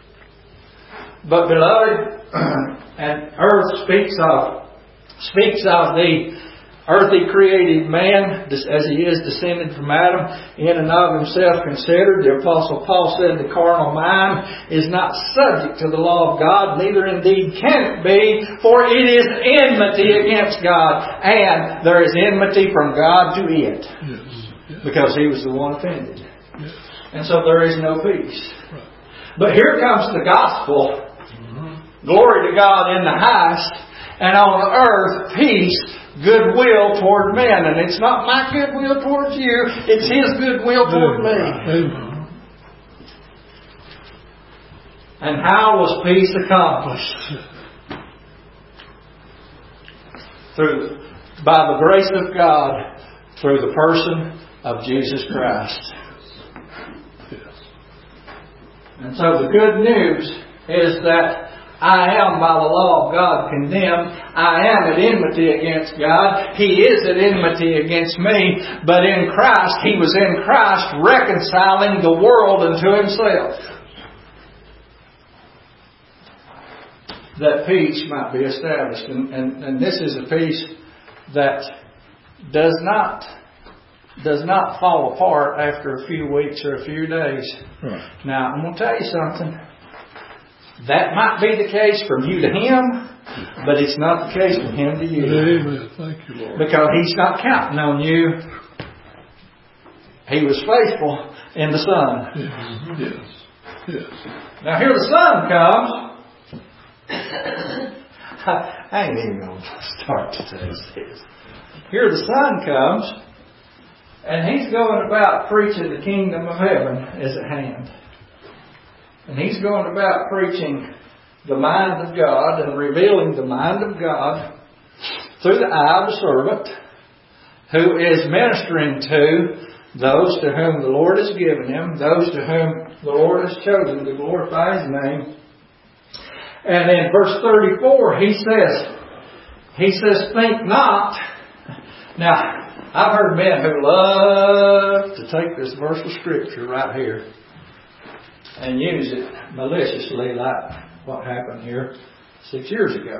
But beloved, and earth speaks of, speaks of the earthly created man, as he is descended from Adam, in and of himself considered. The Apostle Paul said the carnal mind is not subject to the law of God, neither indeed can it be, for it is enmity against God, and there is enmity from God to it. Yes. Yes. Because he was the one offended. Yes. And so there is no peace. Right. But here comes the gospel. Mm-hmm. Glory to God in the highest, and on the earth peace, goodwill toward men. And it's not my goodwill towards you, it's His goodwill toward me. Amen. And how was peace accomplished? Through, by the grace of God, through the person of Jesus Christ. Yes. And so the good news is that I am by the law of God condemned. I am at enmity against God. He is at enmity against me. But in Christ, He was in Christ reconciling the world unto Himself, that peace might be established. And, and, and this is a peace that does not does not fall apart after a few weeks or a few days. Right. Now, I'm going to tell you something. That might be the case from you to Him, but it's not the case from Him to you. Amen. Thank you, Lord. Because He's not counting on you. He was faithful in the Son. Yes. Yes. Yes. Now here the Son comes. I ain't even going to start to tell you this. Here the Son comes, and He's going about preaching the kingdom of heaven is at hand. And He's going about preaching the mind of God and revealing the mind of God through the eye of the servant, who is ministering to those to whom the Lord has given Him, those to whom the Lord has chosen to glorify His name. And in verse thirty-four, He says, He says, think not. Now, I've heard men who love to take this verse of Scripture right here and use it maliciously like what happened here six years ago.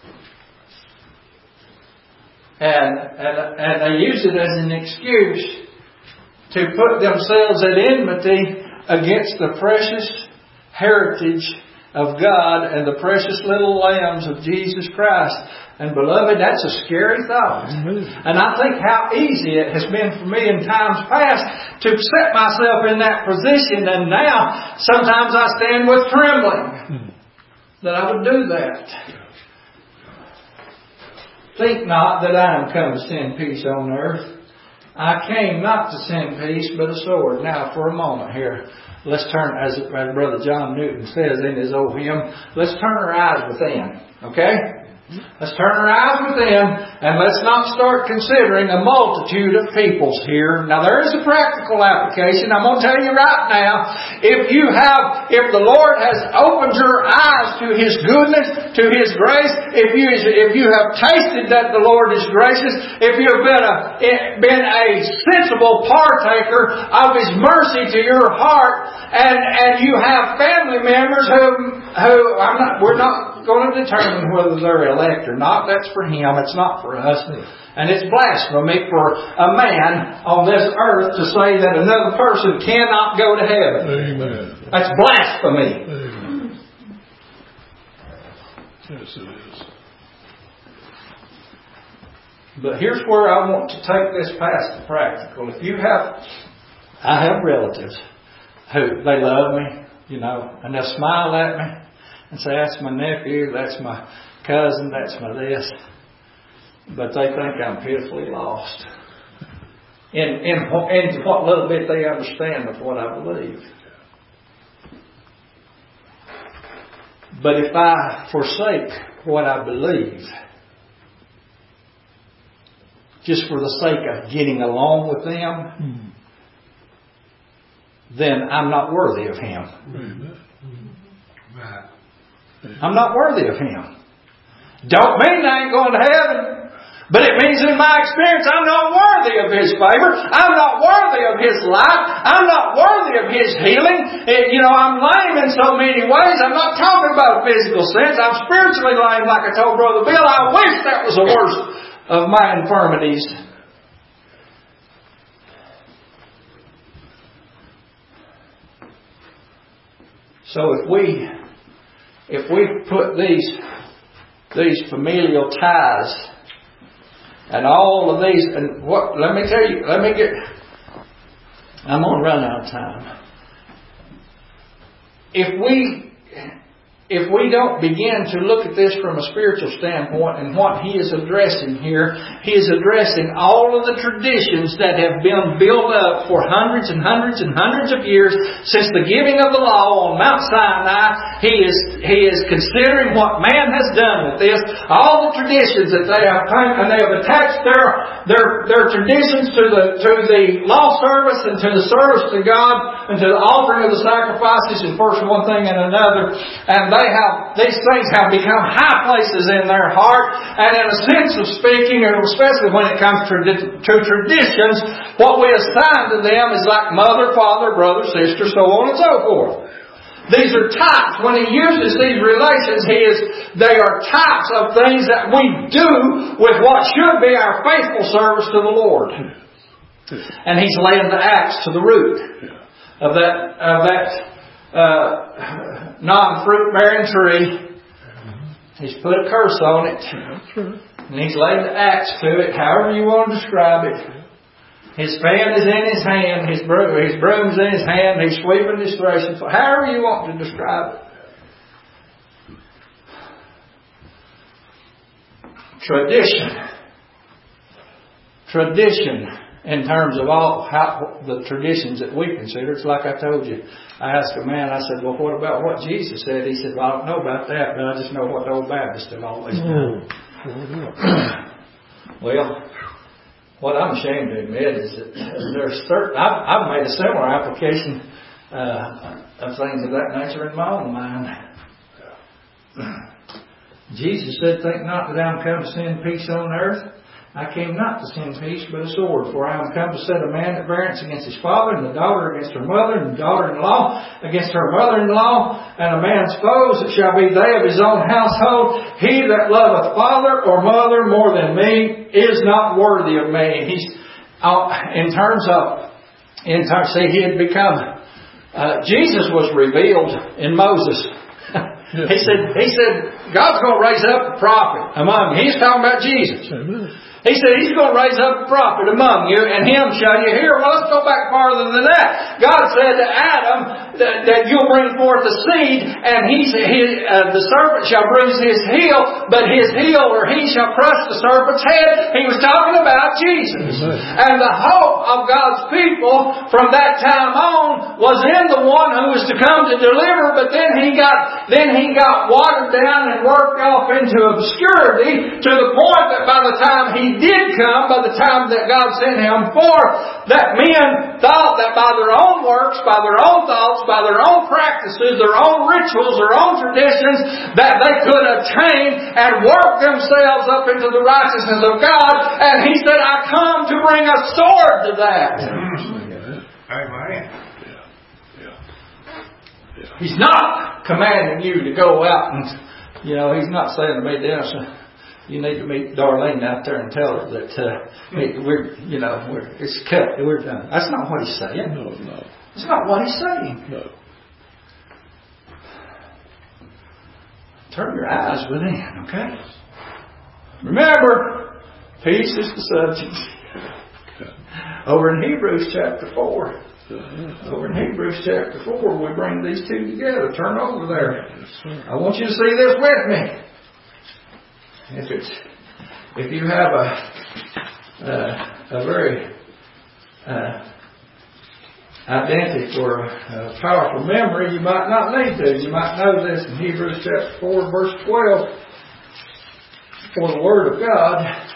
And, and, and they use it as an excuse to put themselves at enmity against the precious heritage of God and the precious little lambs of Jesus Christ. And beloved, that's a scary thought. Mm-hmm. And I think how easy it has been for me in times past to set myself in that position. And now, sometimes I stand with trembling mm-hmm. that I would do that. Think not that I am come to send peace on earth. I came not to send peace, but a sword. Now, for a moment here, let's turn, as Brother John Newton says in his old hymn, let's turn our eyes within. Okay? Let's turn our eyes within, and let's not start considering a multitude of peoples here. Now, there is a practical application. I'm going to tell you right now, if you have, if the Lord has opened your eyes to His goodness, to His grace, if you, if you have tasted that the Lord is gracious, if you have been a, been a sensible partaker of His mercy to your heart, and, and you have family members who, who, I'm not, we're not going to determine whether they're elect or not. That's for Him. It's not for us. And it's blasphemy for a man on this earth to say that another person cannot go to heaven. Amen. That's blasphemy. Amen. Yes, it is. But here's where I want to take this past the practical. If you have, I have relatives who, they love me, you know, and they'll smile at me and say, that's my nephew, that's my cousin, that's my this. But they think I'm pitifully lost in, in, in what little bit they understand of what I believe. But if I forsake what I believe, just for the sake of getting along with them, then I'm not worthy of Him. Right. I'm not worthy of Him. Don't mean I ain't going to heaven. But it means in my experience I'm not worthy of His favor. I'm not worthy of His life. I'm not worthy of His healing. It, you know, I'm lame in so many ways. I'm not talking about a physical sense. I'm spiritually lame, like I told Brother Bill. I wish that was the worst of my infirmities. So if we If we put these these familial ties and all of these, and what, let me tell you, let me get, I'm going to run out of time. If we If we don't begin to look at this from a spiritual standpoint and what he is addressing here, he is addressing all of the traditions that have been built up for hundreds and hundreds and hundreds of years since the giving of the law on Mount Sinai. He is he is considering what man has done with this, all the traditions that they have come, and they have attached their their their traditions to the to the law service and to the service to God and to the offering of the sacrifices, and first one thing and another, and they have, these things have become high places in their heart, and in a sense of speaking, and especially when it comes to, to traditions, what we assign to them is like mother, father, brother, sister, so on and so forth. These are types. When he uses these relations, he is, they are types of things that we do with what should be our faithful service to the Lord. And he's laying the axe to the root of that, of that, uh, non-fruit bearing tree. He's put a curse on it. And he's laid the axe to it, however you want to describe it. His fan is in his hand, his, bro- his broom's in his hand, he's sweeping his threshing floor, however you want to describe it. Tradition. Tradition. In terms of all how, the traditions that we consider, it's like I told you. I asked a man, I said, well, what about what Jesus said? He said, well, I don't know about that, but I just know what the old Baptists have always done. Well, what I'm ashamed to admit is that there's certain, I've, I've made a similar application uh, of things of that nature in my own mind. Jesus said, think not that I'm come to send peace on earth. I came not to send peace, but a sword. For I am come to set a man at variance against his father, and the daughter against her mother, and the daughter-in-law against her mother-in-law. And a man's foes, it shall be they of his own household. He that loveth father or mother more than me is not worthy of me. He's uh, in terms of, in terms, see, he had become. Uh, Jesus was revealed in Moses. he said, he said, God's going to raise up a prophet among you. He's talking about Jesus. Amen. He said He's going to raise up a prophet among you, and him shall you hear. Well, let's go back farther than that. God said to Adam that, that you'll bring forth a seed, and he, he uh, the serpent shall bruise his heel, but his heel or he shall crush the serpent's head. He was talking about Jesus. Amen. And the hope of God's people from that time on was in the one who was to come to deliver, but then he got then he got watered down and worked off into obscurity to the point that by the time he did come, by the time that God sent him forth, that men thought that by their own works, by their own thoughts, by their own practices, their own rituals, their own traditions, that they could attain and work themselves up into the righteousness of God. And He said, I come to bring a sword to that. Amen. He's not commanding you to go out and, you know, He's not saying to me, Dennis, you need to meet Darlene out there and tell her that uh, we're, you know, we're, it's cut, we're done. That's not what He's saying. No, no. It's not what He's saying. No. Turn your eyes within, okay? Remember, peace is the subject. Over in Hebrews chapter four. Over in Hebrews chapter four, we bring these two together. Turn over there. I want you to see this with me. If it's, if you have a uh, a very uh, identical or a powerful memory, you might not need to. You might know this in Hebrews chapter four, verse twelve. For the Word of God,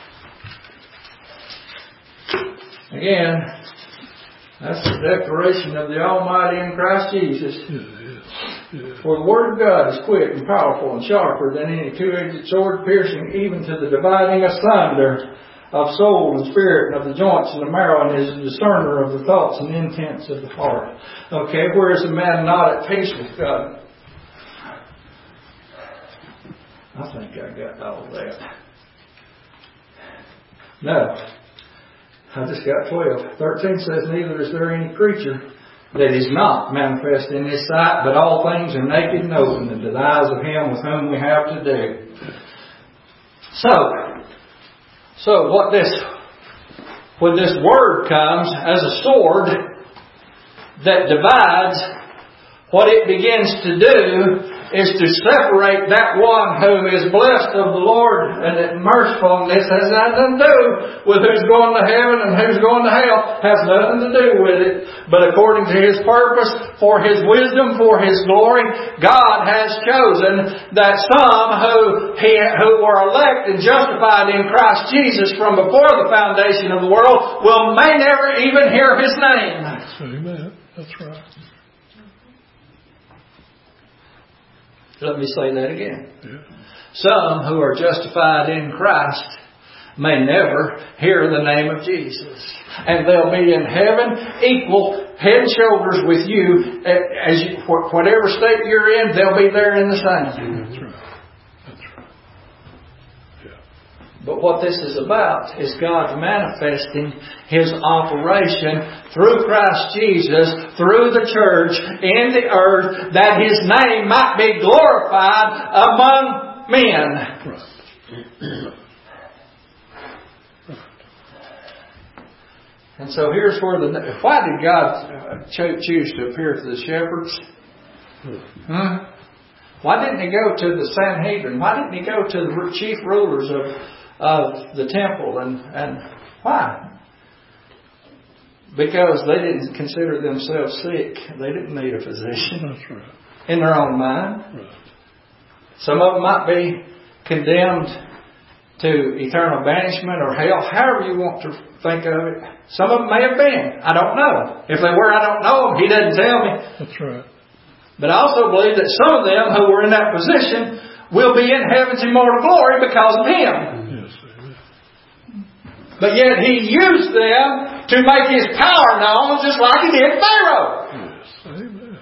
again, that's the declaration of the Almighty in Christ Jesus. For the Word of God is quick and powerful and sharper than any two-edged sword, piercing even to the dividing asunder of soul and spirit, and of the joints and the marrow, and is a discerner of the thoughts and intents of the heart. Okay, where is a man not at peace with God? I think I got all of that. No. I just got twelve. thirteen says, neither is there any creature that is not manifest in His sight, but all things are naked and open to the eyes of Him with whom we have to do. So, so what this, when this word comes as a sword that divides, what it begins to do is to separate that one who is blessed of the Lord and that mercifulness has nothing to do with who's going to heaven and who's going to hell. Has nothing to do with it. But according to His purpose, for His wisdom, for His glory, God has chosen that some who, he, who were elect and justified in Christ Jesus from before the foundation of the world will may never even hear His name. Amen. That's right. Let me say that again. Yeah. Some who are justified in Christ may never hear the name of Jesus. And they'll be in heaven equal, head and shoulders with you. As you, whatever state you're in, they'll be there in the same. That's right. That's right. Yeah. But what this is about is God manifesting His operation through Christ Jesus, through the church, in the earth, that His name might be glorified among men. Right. And so here's where the... Why did God choose to appear to the shepherds? Hmm? Why didn't He go to the Sanhedrin? Why didn't He go to the chief rulers of, of the temple? And, and why? Because they didn't consider themselves sick. They didn't need a physician. That's right. In their own mind. Right. Some of them might be condemned to eternal banishment or hell, however you want to think of it. Some of them may have been. I don't know. If they were, I don't know them. He doesn't tell me. That's right. But I also believe that some of them who were in that position will be in heaven's immortal glory because of Him. Yes, amen. But yet He used them to make His power known, just like He did Pharaoh. Yes. Amen.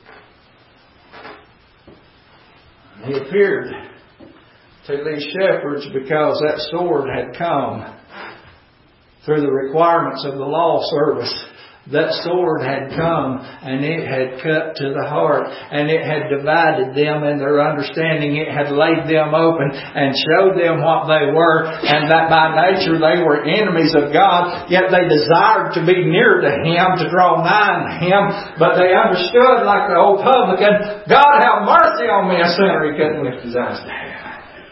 He appeared to these shepherds because that sword had come through the requirements of the law service. That sword had come and it had cut to the heart, and it had divided them in their understanding. It had laid them open and showed them what they were, and that by nature they were enemies of God, yet they desired to be near to Him, to draw nigh to Him. But they understood, like the old publican, God have mercy on me, a sinner. He couldn't lift his eyes to heaven.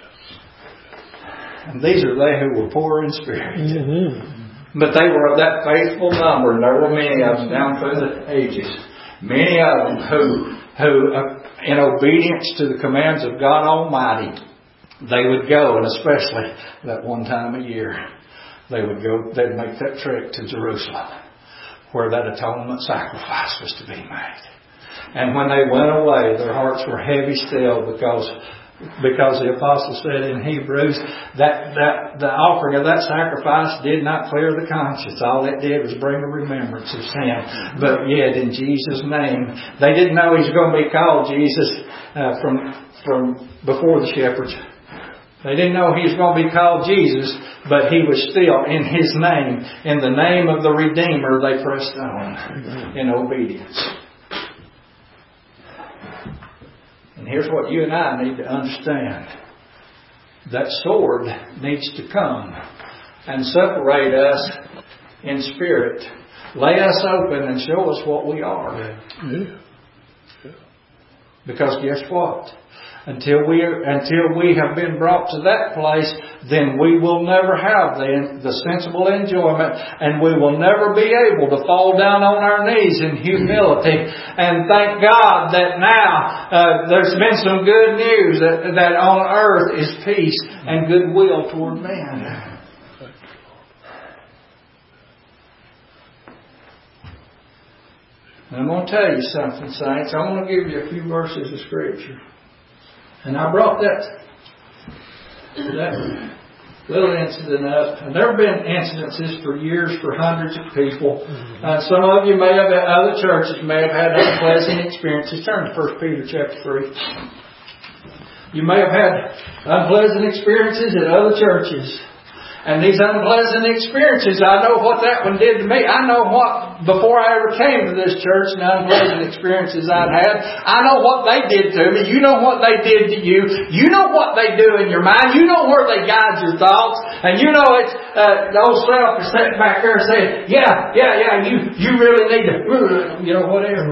And these are they who were poor in spirit. Mm-hmm. But they were of that faithful number, and there were many of them down through the ages. Many of them who, who, uh, in obedience to the commands of God Almighty, they would go, and especially that one time a year, they would go, they'd make that trek to Jerusalem, where that atonement sacrifice was to be made. And when they went away, their hearts were heavy still, because Because the apostle said in Hebrews that, that the offering of that sacrifice did not clear the conscience. All it did was bring a remembrance of sin. But yet in Jesus' name, they didn't know He was going to be called Jesus uh, from from before the shepherds. They didn't know He was going to be called Jesus, but He was still in His name, in the name of the Redeemer, they pressed on in obedience. And here's what you and I need to understand. That sword needs to come and separate us in spirit. Lay us open and show us what we are. Yeah. Yeah. Because guess what? Until we until we have been brought to that place, then we will never have the, the sensible enjoyment, and we will never be able to fall down on our knees in humility and thank God that now uh, there's been some good news that, that on earth is peace and goodwill toward men. And I'm going to tell you something, saints. I want to give you a few verses of Scripture. And I brought that, that little incident up. And there have been incidences for years for hundreds of people. Uh, some of you may have, other churches may have had unpleasant experiences. Turn to First Peter chapter three. You may have had unpleasant experiences at other churches. And these unpleasant experiences, I know what that one did to me. I know what, before I ever came to this church, and unpleasant experiences I'd had, I know what they did to me. You know what they did to you. You know what they do in your mind. You know where they guide your thoughts. And you know it's, uh, the old self is sitting back there saying, yeah, yeah, yeah, you, you really need to, you know, whatever.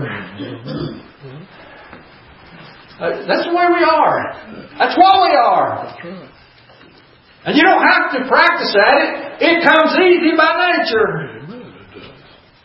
Uh, that's the way we are. That's what we are. That's right. And you don't have to practice at it. It comes easy by nature. Amen, it does.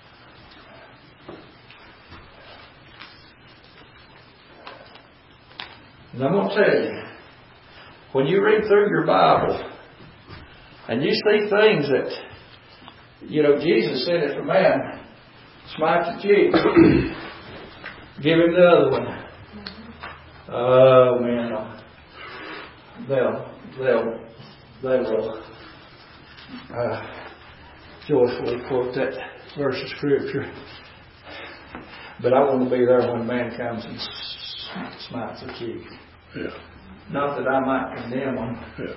And I'm going to tell you, when you read through your Bible and you see things that, you know, Jesus said if a man smites a cheek, give him the other one. Oh, man. They'll, they'll, they will uh, joyfully quote that verse of Scripture. But I want to be there when a man comes and smites a cheek. Yeah. Not that I might condemn them. Yeah.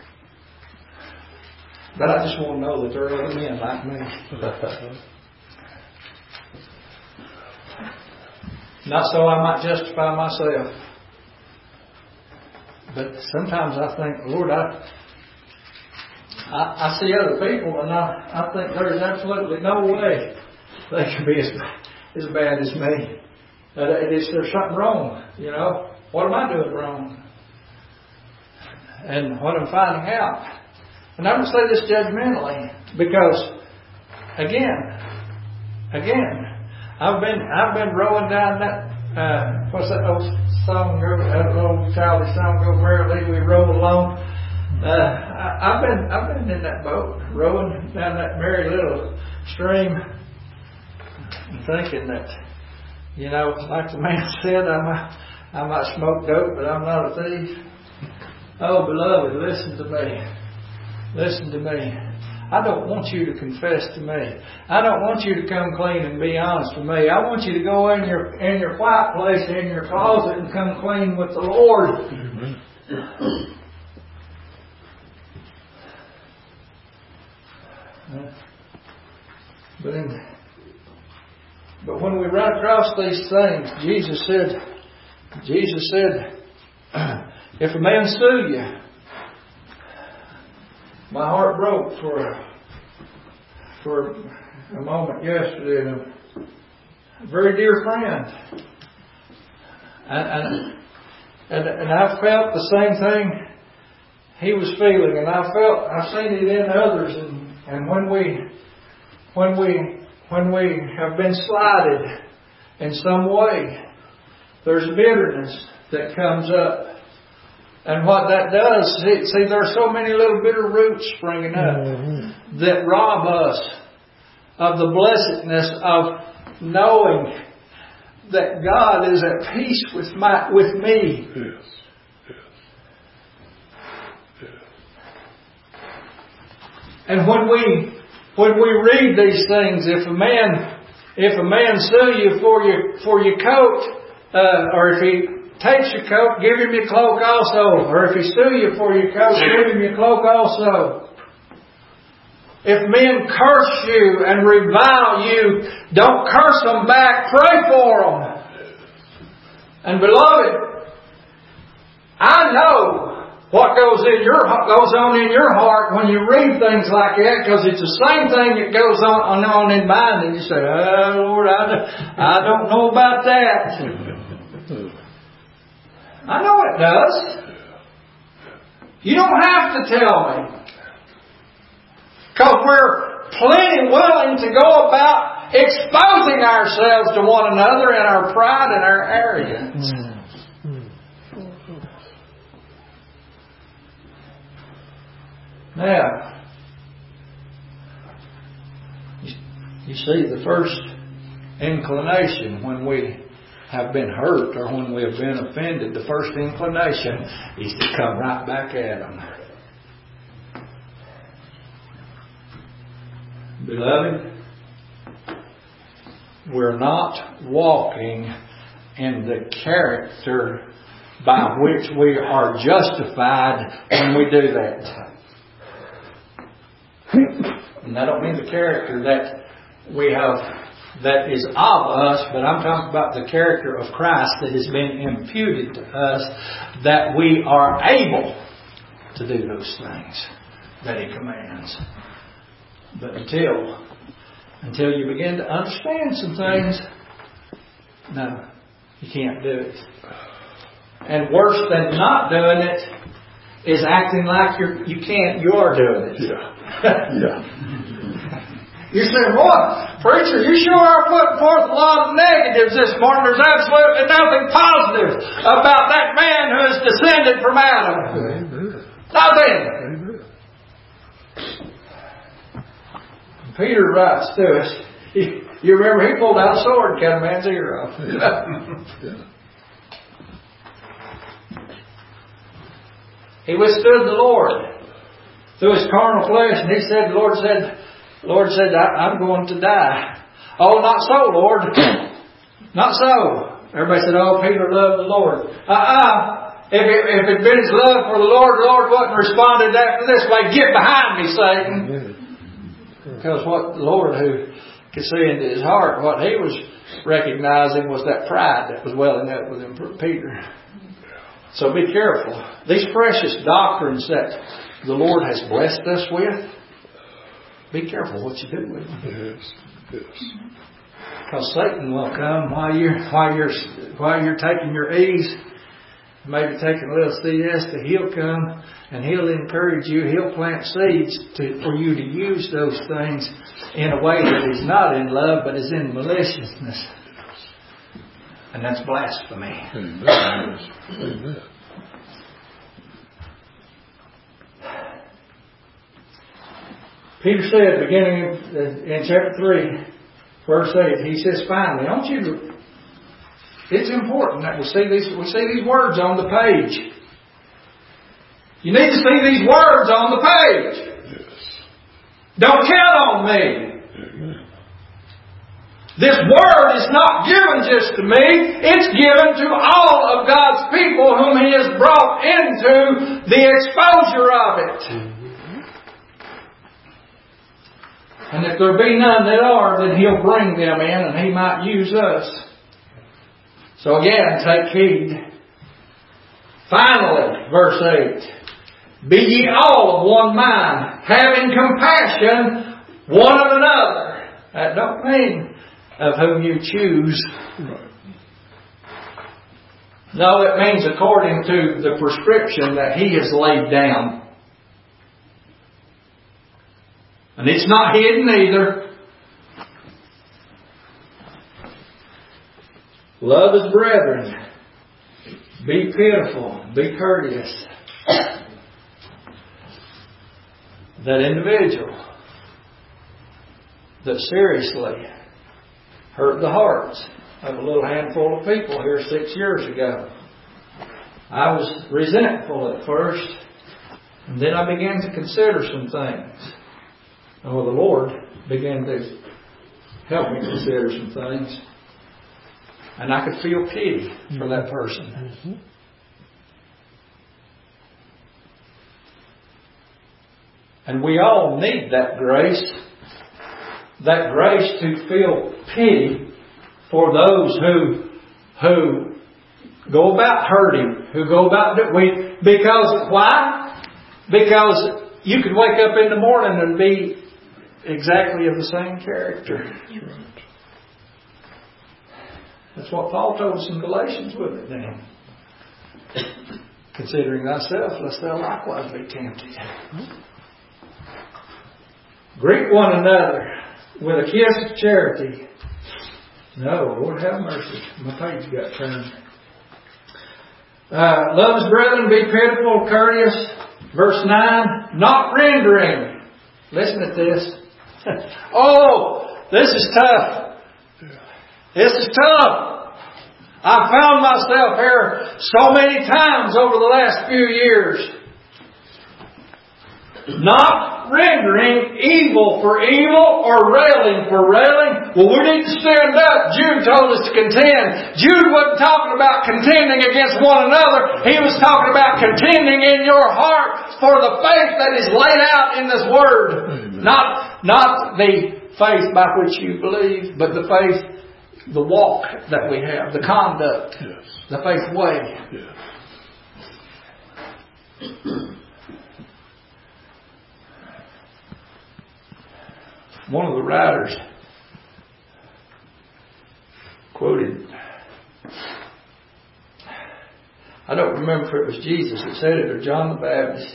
But I just want to know that there are other men like me. Not so I might justify myself. But sometimes I think, Lord, I I, I see other people and I, I think there is absolutely no way they can be as, as bad as me. That it is, there's something wrong, you know. What am I doing wrong? And what I'm finding out. And I don't say this judgmentally because, again, again, I've been I've been rowing down that uh, what's that old song? That old childish song, "Go Merrily We Roll Along." Uh, I, I've been I've been in that boat, rowing down that merry little stream, and thinking that, you know, like the man said, I might I might smoke dope, but I'm not a thief. Oh, beloved, listen to me. Listen to me. I don't want you to confess to me. I don't want you to come clean and be honest with me. I want you to go in your in your quiet place, in your closet, and come clean with the Lord. Amen. But in, but when we run across these things, Jesus said, Jesus said, if a man sue you, my heart broke for for a moment yesterday, and a very dear friend, and and and, and I felt the same thing he was feeling, and I felt I've seen it in others, and and when we when we when we have been slighted in some way, there's bitterness that comes up. And what that does, see, see there are so many little bitter roots springing up mm-hmm. that rob us of the blessedness of knowing that God is at peace with my with me. Yes. Yes. Yes. And when we when we read these things, if a man if a man sue you for your for your coat, uh, or if he takes your coat, give him your cloak also. Or if he sue you for your coat, give him your cloak also. If men curse you and revile you, don't curse them back. Pray for them. And beloved, I know what goes in your goes on in your heart when you read things like that, because it's the same thing that goes on, on in mine. And you say, "Oh Lord, I, I don't know about that." I know it does. You don't have to tell me. Because we're plenty willing to go about exposing ourselves to one another in our pride and our arrogance. Now, you see, the first inclination when we have been hurt or when we have been offended, the first inclination is to come right back at them. Beloved, we're not walking in the character by which we are justified when we do that. And I don't mean the character that we have that is of us, but I'm talking about the character of Christ that has been imputed to us, that we are able to do those things that He commands. But until until you begin to understand some things, no, you can't do it. And worse than not doing it is acting like you're, you can't, you are doing it. Yeah. Yeah. You say, "Boy, preacher, you sure are putting forth a lot of negatives this morning. There's absolutely nothing positive about that man who is descended from Adam." Amen. Nothing. Amen. Peter writes to us. You, you remember he pulled out a sword and cut a man's ear off. Yeah. Yeah. He withstood the Lord through his carnal flesh, and he said, the Lord said, the Lord said, I, I'm going to die. "Oh, not so, Lord. Not so." Everybody said, "Oh, Peter loved the Lord." Uh-uh. If it, if it had been his love for the Lord, the Lord wouldn't have responded after this way, "Get behind me, Satan." Because what the Lord, who could see into his heart, what he was recognizing was that pride that was welling up within Peter. So be careful. These precious doctrines that the Lord has blessed us with, be careful what you do with them. Yes, yes. Because Satan will come while you're while you're while you're taking your ease, maybe taking a little siesta. He'll come and he'll encourage you. He'll plant seeds to, for you to use those things in a way that is not in love, but is in maliciousness, and that's blasphemy. Amen. Amen. Peter said, beginning in, in chapter three, verse eight, he says, finally, I want you to, it's important that we see these, we see these words on the page. You need to see these words on the page. Yes. Don't count on me. This word is not given just to me. It's given to all of God's people whom He has brought into the exposure of it. And if there be none that are, then He'll bring them in and He might use us. So again, take heed. Finally, verse eight. Be ye all of one mind, having compassion one of another. That don't mean of whom you choose. No, it means according to the prescription that He has laid down. And it's not hidden either. Love as brethren. Be pitiful. Be courteous. That individual that seriously hurt the hearts of a little handful of people here six years ago. I was resentful at first, and then I began to consider some things. Oh, the Lord began to help me consider some things. And I could feel pity for that person. Mm-hmm. And we all need that grace. That grace to feel pity for those who who go about hurting, who go about we because why? Because you could wake up in the morning and be exactly of the same character. That's right. That's what Paul told us in Galatians, wasn't it now? Considering thyself, lest thou likewise be tempted. Greet one another with a kiss of charity. No, Lord have mercy. My page got turned. Uh, love as brethren, be pitiful, courteous. Verse nine, not rendering. Listen to this. Oh, this is tough. This is tough. I've found myself here so many times over the last few years. Not rendering evil for evil or railing for railing. Well, we need to stand up. Jude told us to contend. Jude wasn't talking about contending against one another. He was talking about contending in your heart for the faith that is laid out in this Word. Amen. Not, not the faith by which you believe, but the faith, the walk that we have, the conduct, yes. The faith way. Yes. One of the writers quoted, I don't remember if it was Jesus that said it or John the Baptist,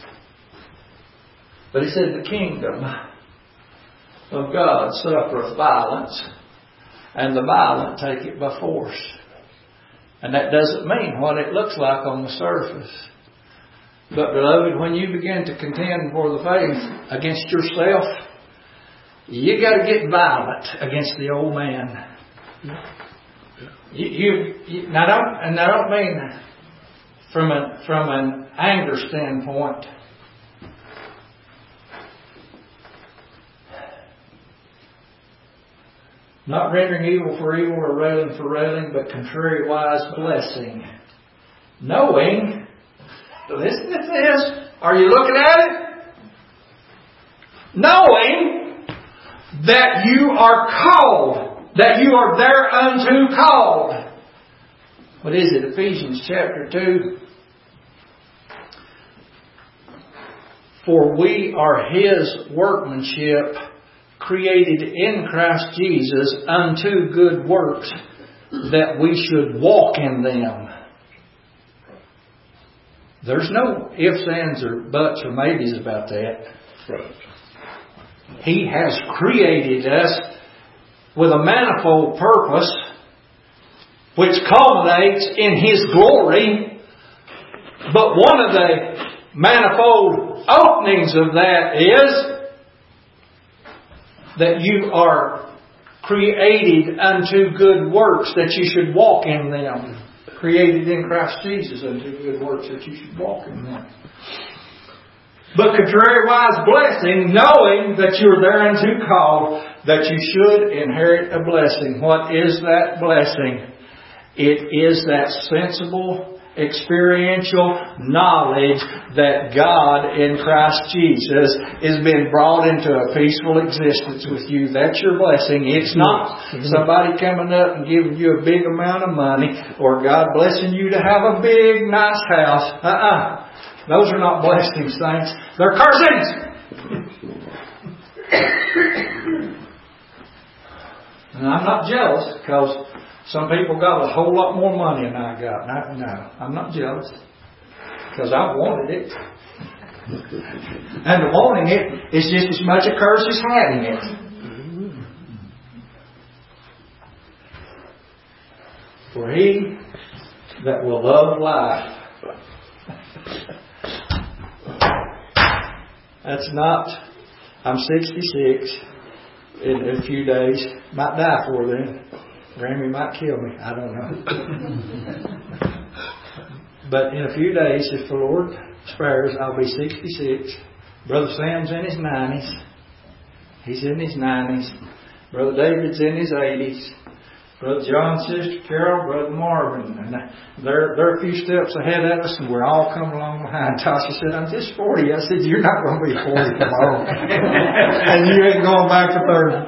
but he said, the kingdom of God suffereth violence, and the violent take it by force. And that doesn't mean what it looks like on the surface. But beloved, when you begin to contend for the faith against yourself, you got to get violent against the old man. You, you, you now don't, and I don't mean from a from an anger standpoint. Not rendering evil for evil or railing for railing, but contrariwise blessing. Knowing, listen to this. Are you looking at it? Knowing that you are called, that you are thereunto called. What is it? Ephesians chapter two. For we are His workmanship, created in Christ Jesus unto good works, that we should walk in them. There's no ifs, ands, or buts, or maybes about that. Right. He has created us with a manifold purpose, which culminates in His glory. But one of the manifold openings of that is that you are created unto good works, that you should walk in them. Created in Christ Jesus unto good works, that you should walk in them. But contrariwise blessing, knowing that you are thereunto called, that you should inherit a blessing. What is that blessing? It is that sensible, experiential knowledge that God in Christ Jesus has been brought into a peaceful existence with you. That's your blessing. It's not somebody coming up and giving you a big amount of money or God blessing you to have a big, nice house. Uh-uh. Those are not blessings, saints. They're cursings. And I'm not jealous because some people got a whole lot more money than I got. No, no, I'm not jealous because I wanted it. And the wanting it is just as much a curse as having it. For he that will love life. That's not, I'm sixty-six in a few days. Might die for then. Grammy might kill me. I don't know. But in a few days, if the Lord spares, I'll be sixty-six. Brother Sam's in his nineties. He's in his nineties. Brother David's in his eighties. Brother John, Sister Carol, Brother Marvin. And they're, they're a few steps ahead of us, and we're all coming along behind. Tasha said, I'm just forty. I said, you're not going to be forty tomorrow. And you ain't going back to thirty.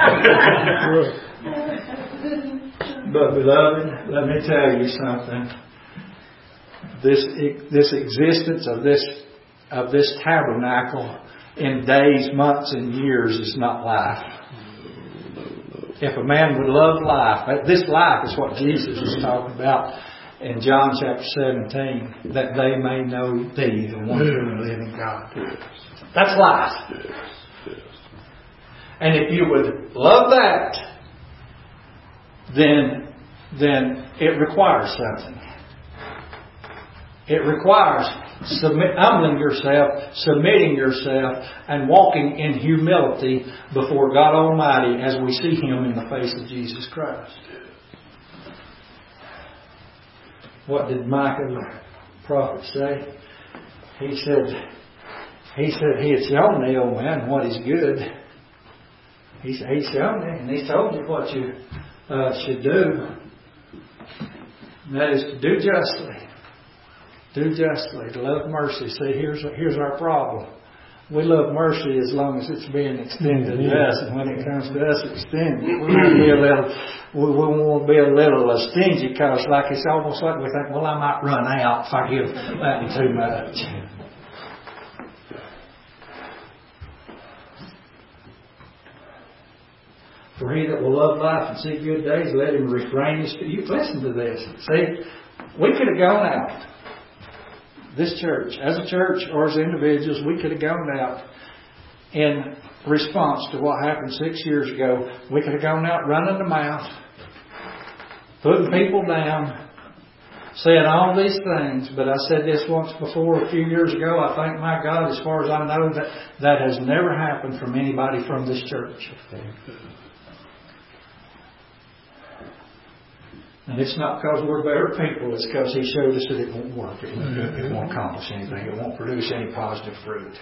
But beloved, let me tell you something. This, this existence of this, of this tabernacle in days, months, and years is not life. If a man would love life, this life is what Jesus is talking about in John chapter seventeen, that they may know Thee, the one true and living God. That's life. And if you would love that, then, then it requires something. It requires submit, humbling yourself, submitting yourself, and walking in humility before God Almighty as we see Him in the face of Jesus Christ. What did Micah the prophet say? He said, he said, He had shown the old man what is good. He said, He's shown you, and He told you what you uh, should do. And that is to do justly. Do justly, to love mercy. See, here's here's our problem. We love mercy as long as it's being extended to us, and when it comes to us extended, we want to be a little, we, we want to be a little stingy, because like it's almost like we think, well, I might run out if I give that too much. For he that will love life and see good days, let him refrain his. You listen to this. See, we could have gone out. This church, as a church or as individuals, we could have gone out in response to what happened six years ago. We could have gone out running the mouth, putting people down, saying all these things. But I said this once before a few years ago. I thank my God, as far as I know, that that has never happened from anybody from this church. And it's not because we're better people. It's because He showed us that it won't work. It won't, it won't accomplish anything. It won't produce any positive fruit.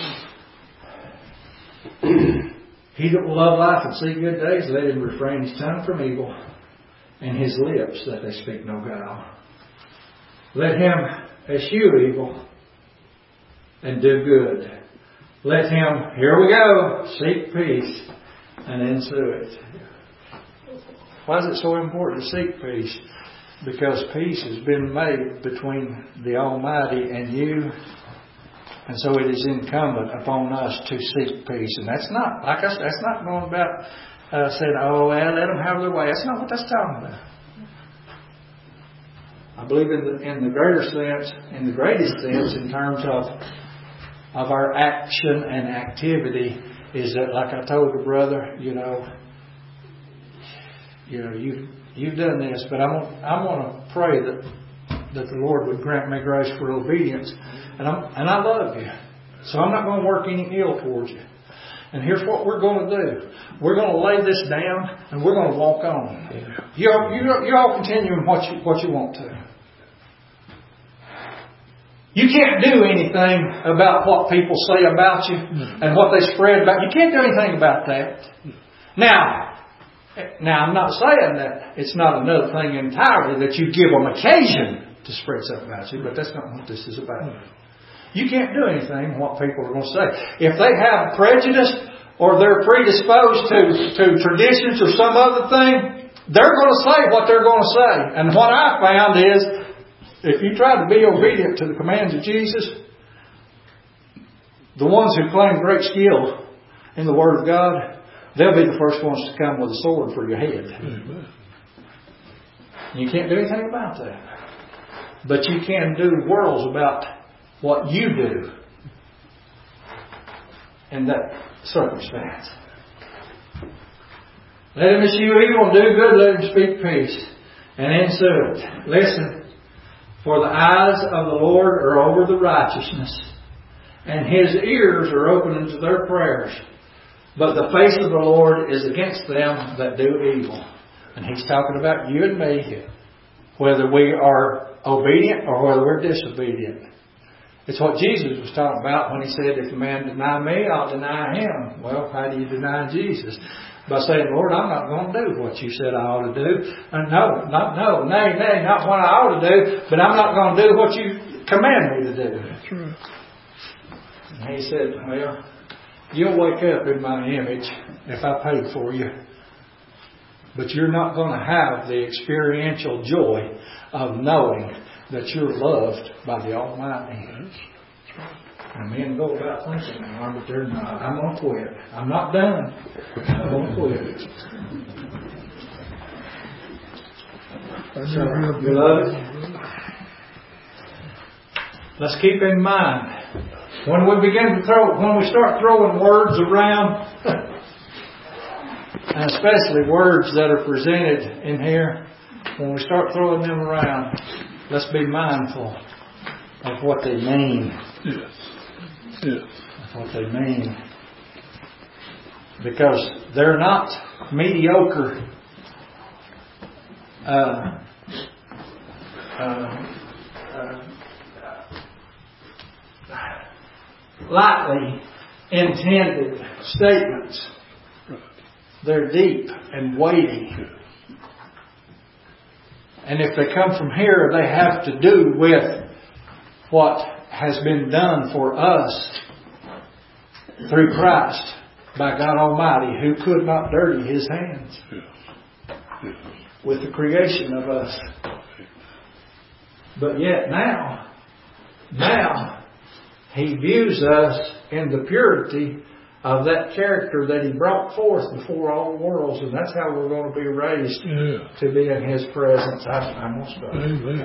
He that will love life and see good days, let him refrain his tongue from evil, and his lips that they speak no guile. Let him eschew evil and do good. Let him, here we go, seek peace and ensue it. Why is it so important to seek peace? Because peace has been made between the Almighty and you. And so it is incumbent upon us to seek peace. And that's not, like I said, that's not going about uh, saying, oh, well, let them have their way. That's not what that's talking about. I believe in the, in the greater sense, in the greatest sense, in terms of, of our action and activity, is that, like I told the brother, you know, You know, you've, you've done this, but I want, I want to pray that, that the Lord would grant me grace for obedience. And, I'm, and I love you. So I'm not going to work any ill towards you. And here's what we're going to do. We're going to lay this down and we're going to walk on. You all, you, you all continue in what you, what you want to. You can't do anything about what people say about you and what they spread about you. You can't do anything about that. Now, now I'm not saying that it's not another thing entirely that you give them occasion to spread something about you, but that's not what this is about. You can't do anything what people are going to say. If they have prejudice or they're predisposed to, to traditions or some other thing, they're going to say what they're going to say. And what I found is, if you try to be obedient to the commands of Jesus, the ones who claim great skill in the Word of God, they'll be the first ones to come with a sword for your head. Amen. You can't do anything about that. But you can do worlds about what you do in that circumstance. Let him eschew evil and do good, let him speak peace. And insert, listen, for the eyes of the Lord are over the righteousness, and His ears are open unto their prayers. But the face of the Lord is against them that do evil. And He's talking about you and me, whether we are obedient or whether we're disobedient. It's what Jesus was talking about when He said, if a man deny me, I'll deny him. Well, how do you deny Jesus? By saying, Lord, I'm not going to do what you said I ought to do. And no, not no, nay, nay, not what I ought to do, but I'm not going to do what you command me to do. That's right. And He said, well, you'll wake up in my image if I paid for you. But you're not going to have the experiential joy of knowing that you're loved by the Almighty. And men go about thinking, oh, but they're not. I'm going to quit. I'm not done. I'm going to quit. So, beloved, let's keep in mind, when we begin to throw, when we start throwing words around, and especially words that are presented in here, when we start throwing them around, let's be mindful of what they mean. Yes. Yes. Of what they mean. Because they're not mediocre, uh, uh, uh, lightly intended statements. They're deep and weighty. And if they come from here, they have to do with what has been done for us through Christ by God Almighty, who could not dirty His hands with the creation of us. But yet now, now He views us in the purity of that character that He brought forth before all worlds, and that's how we're going to be raised yeah. to be in His presence. I, I'm going to start. Amen.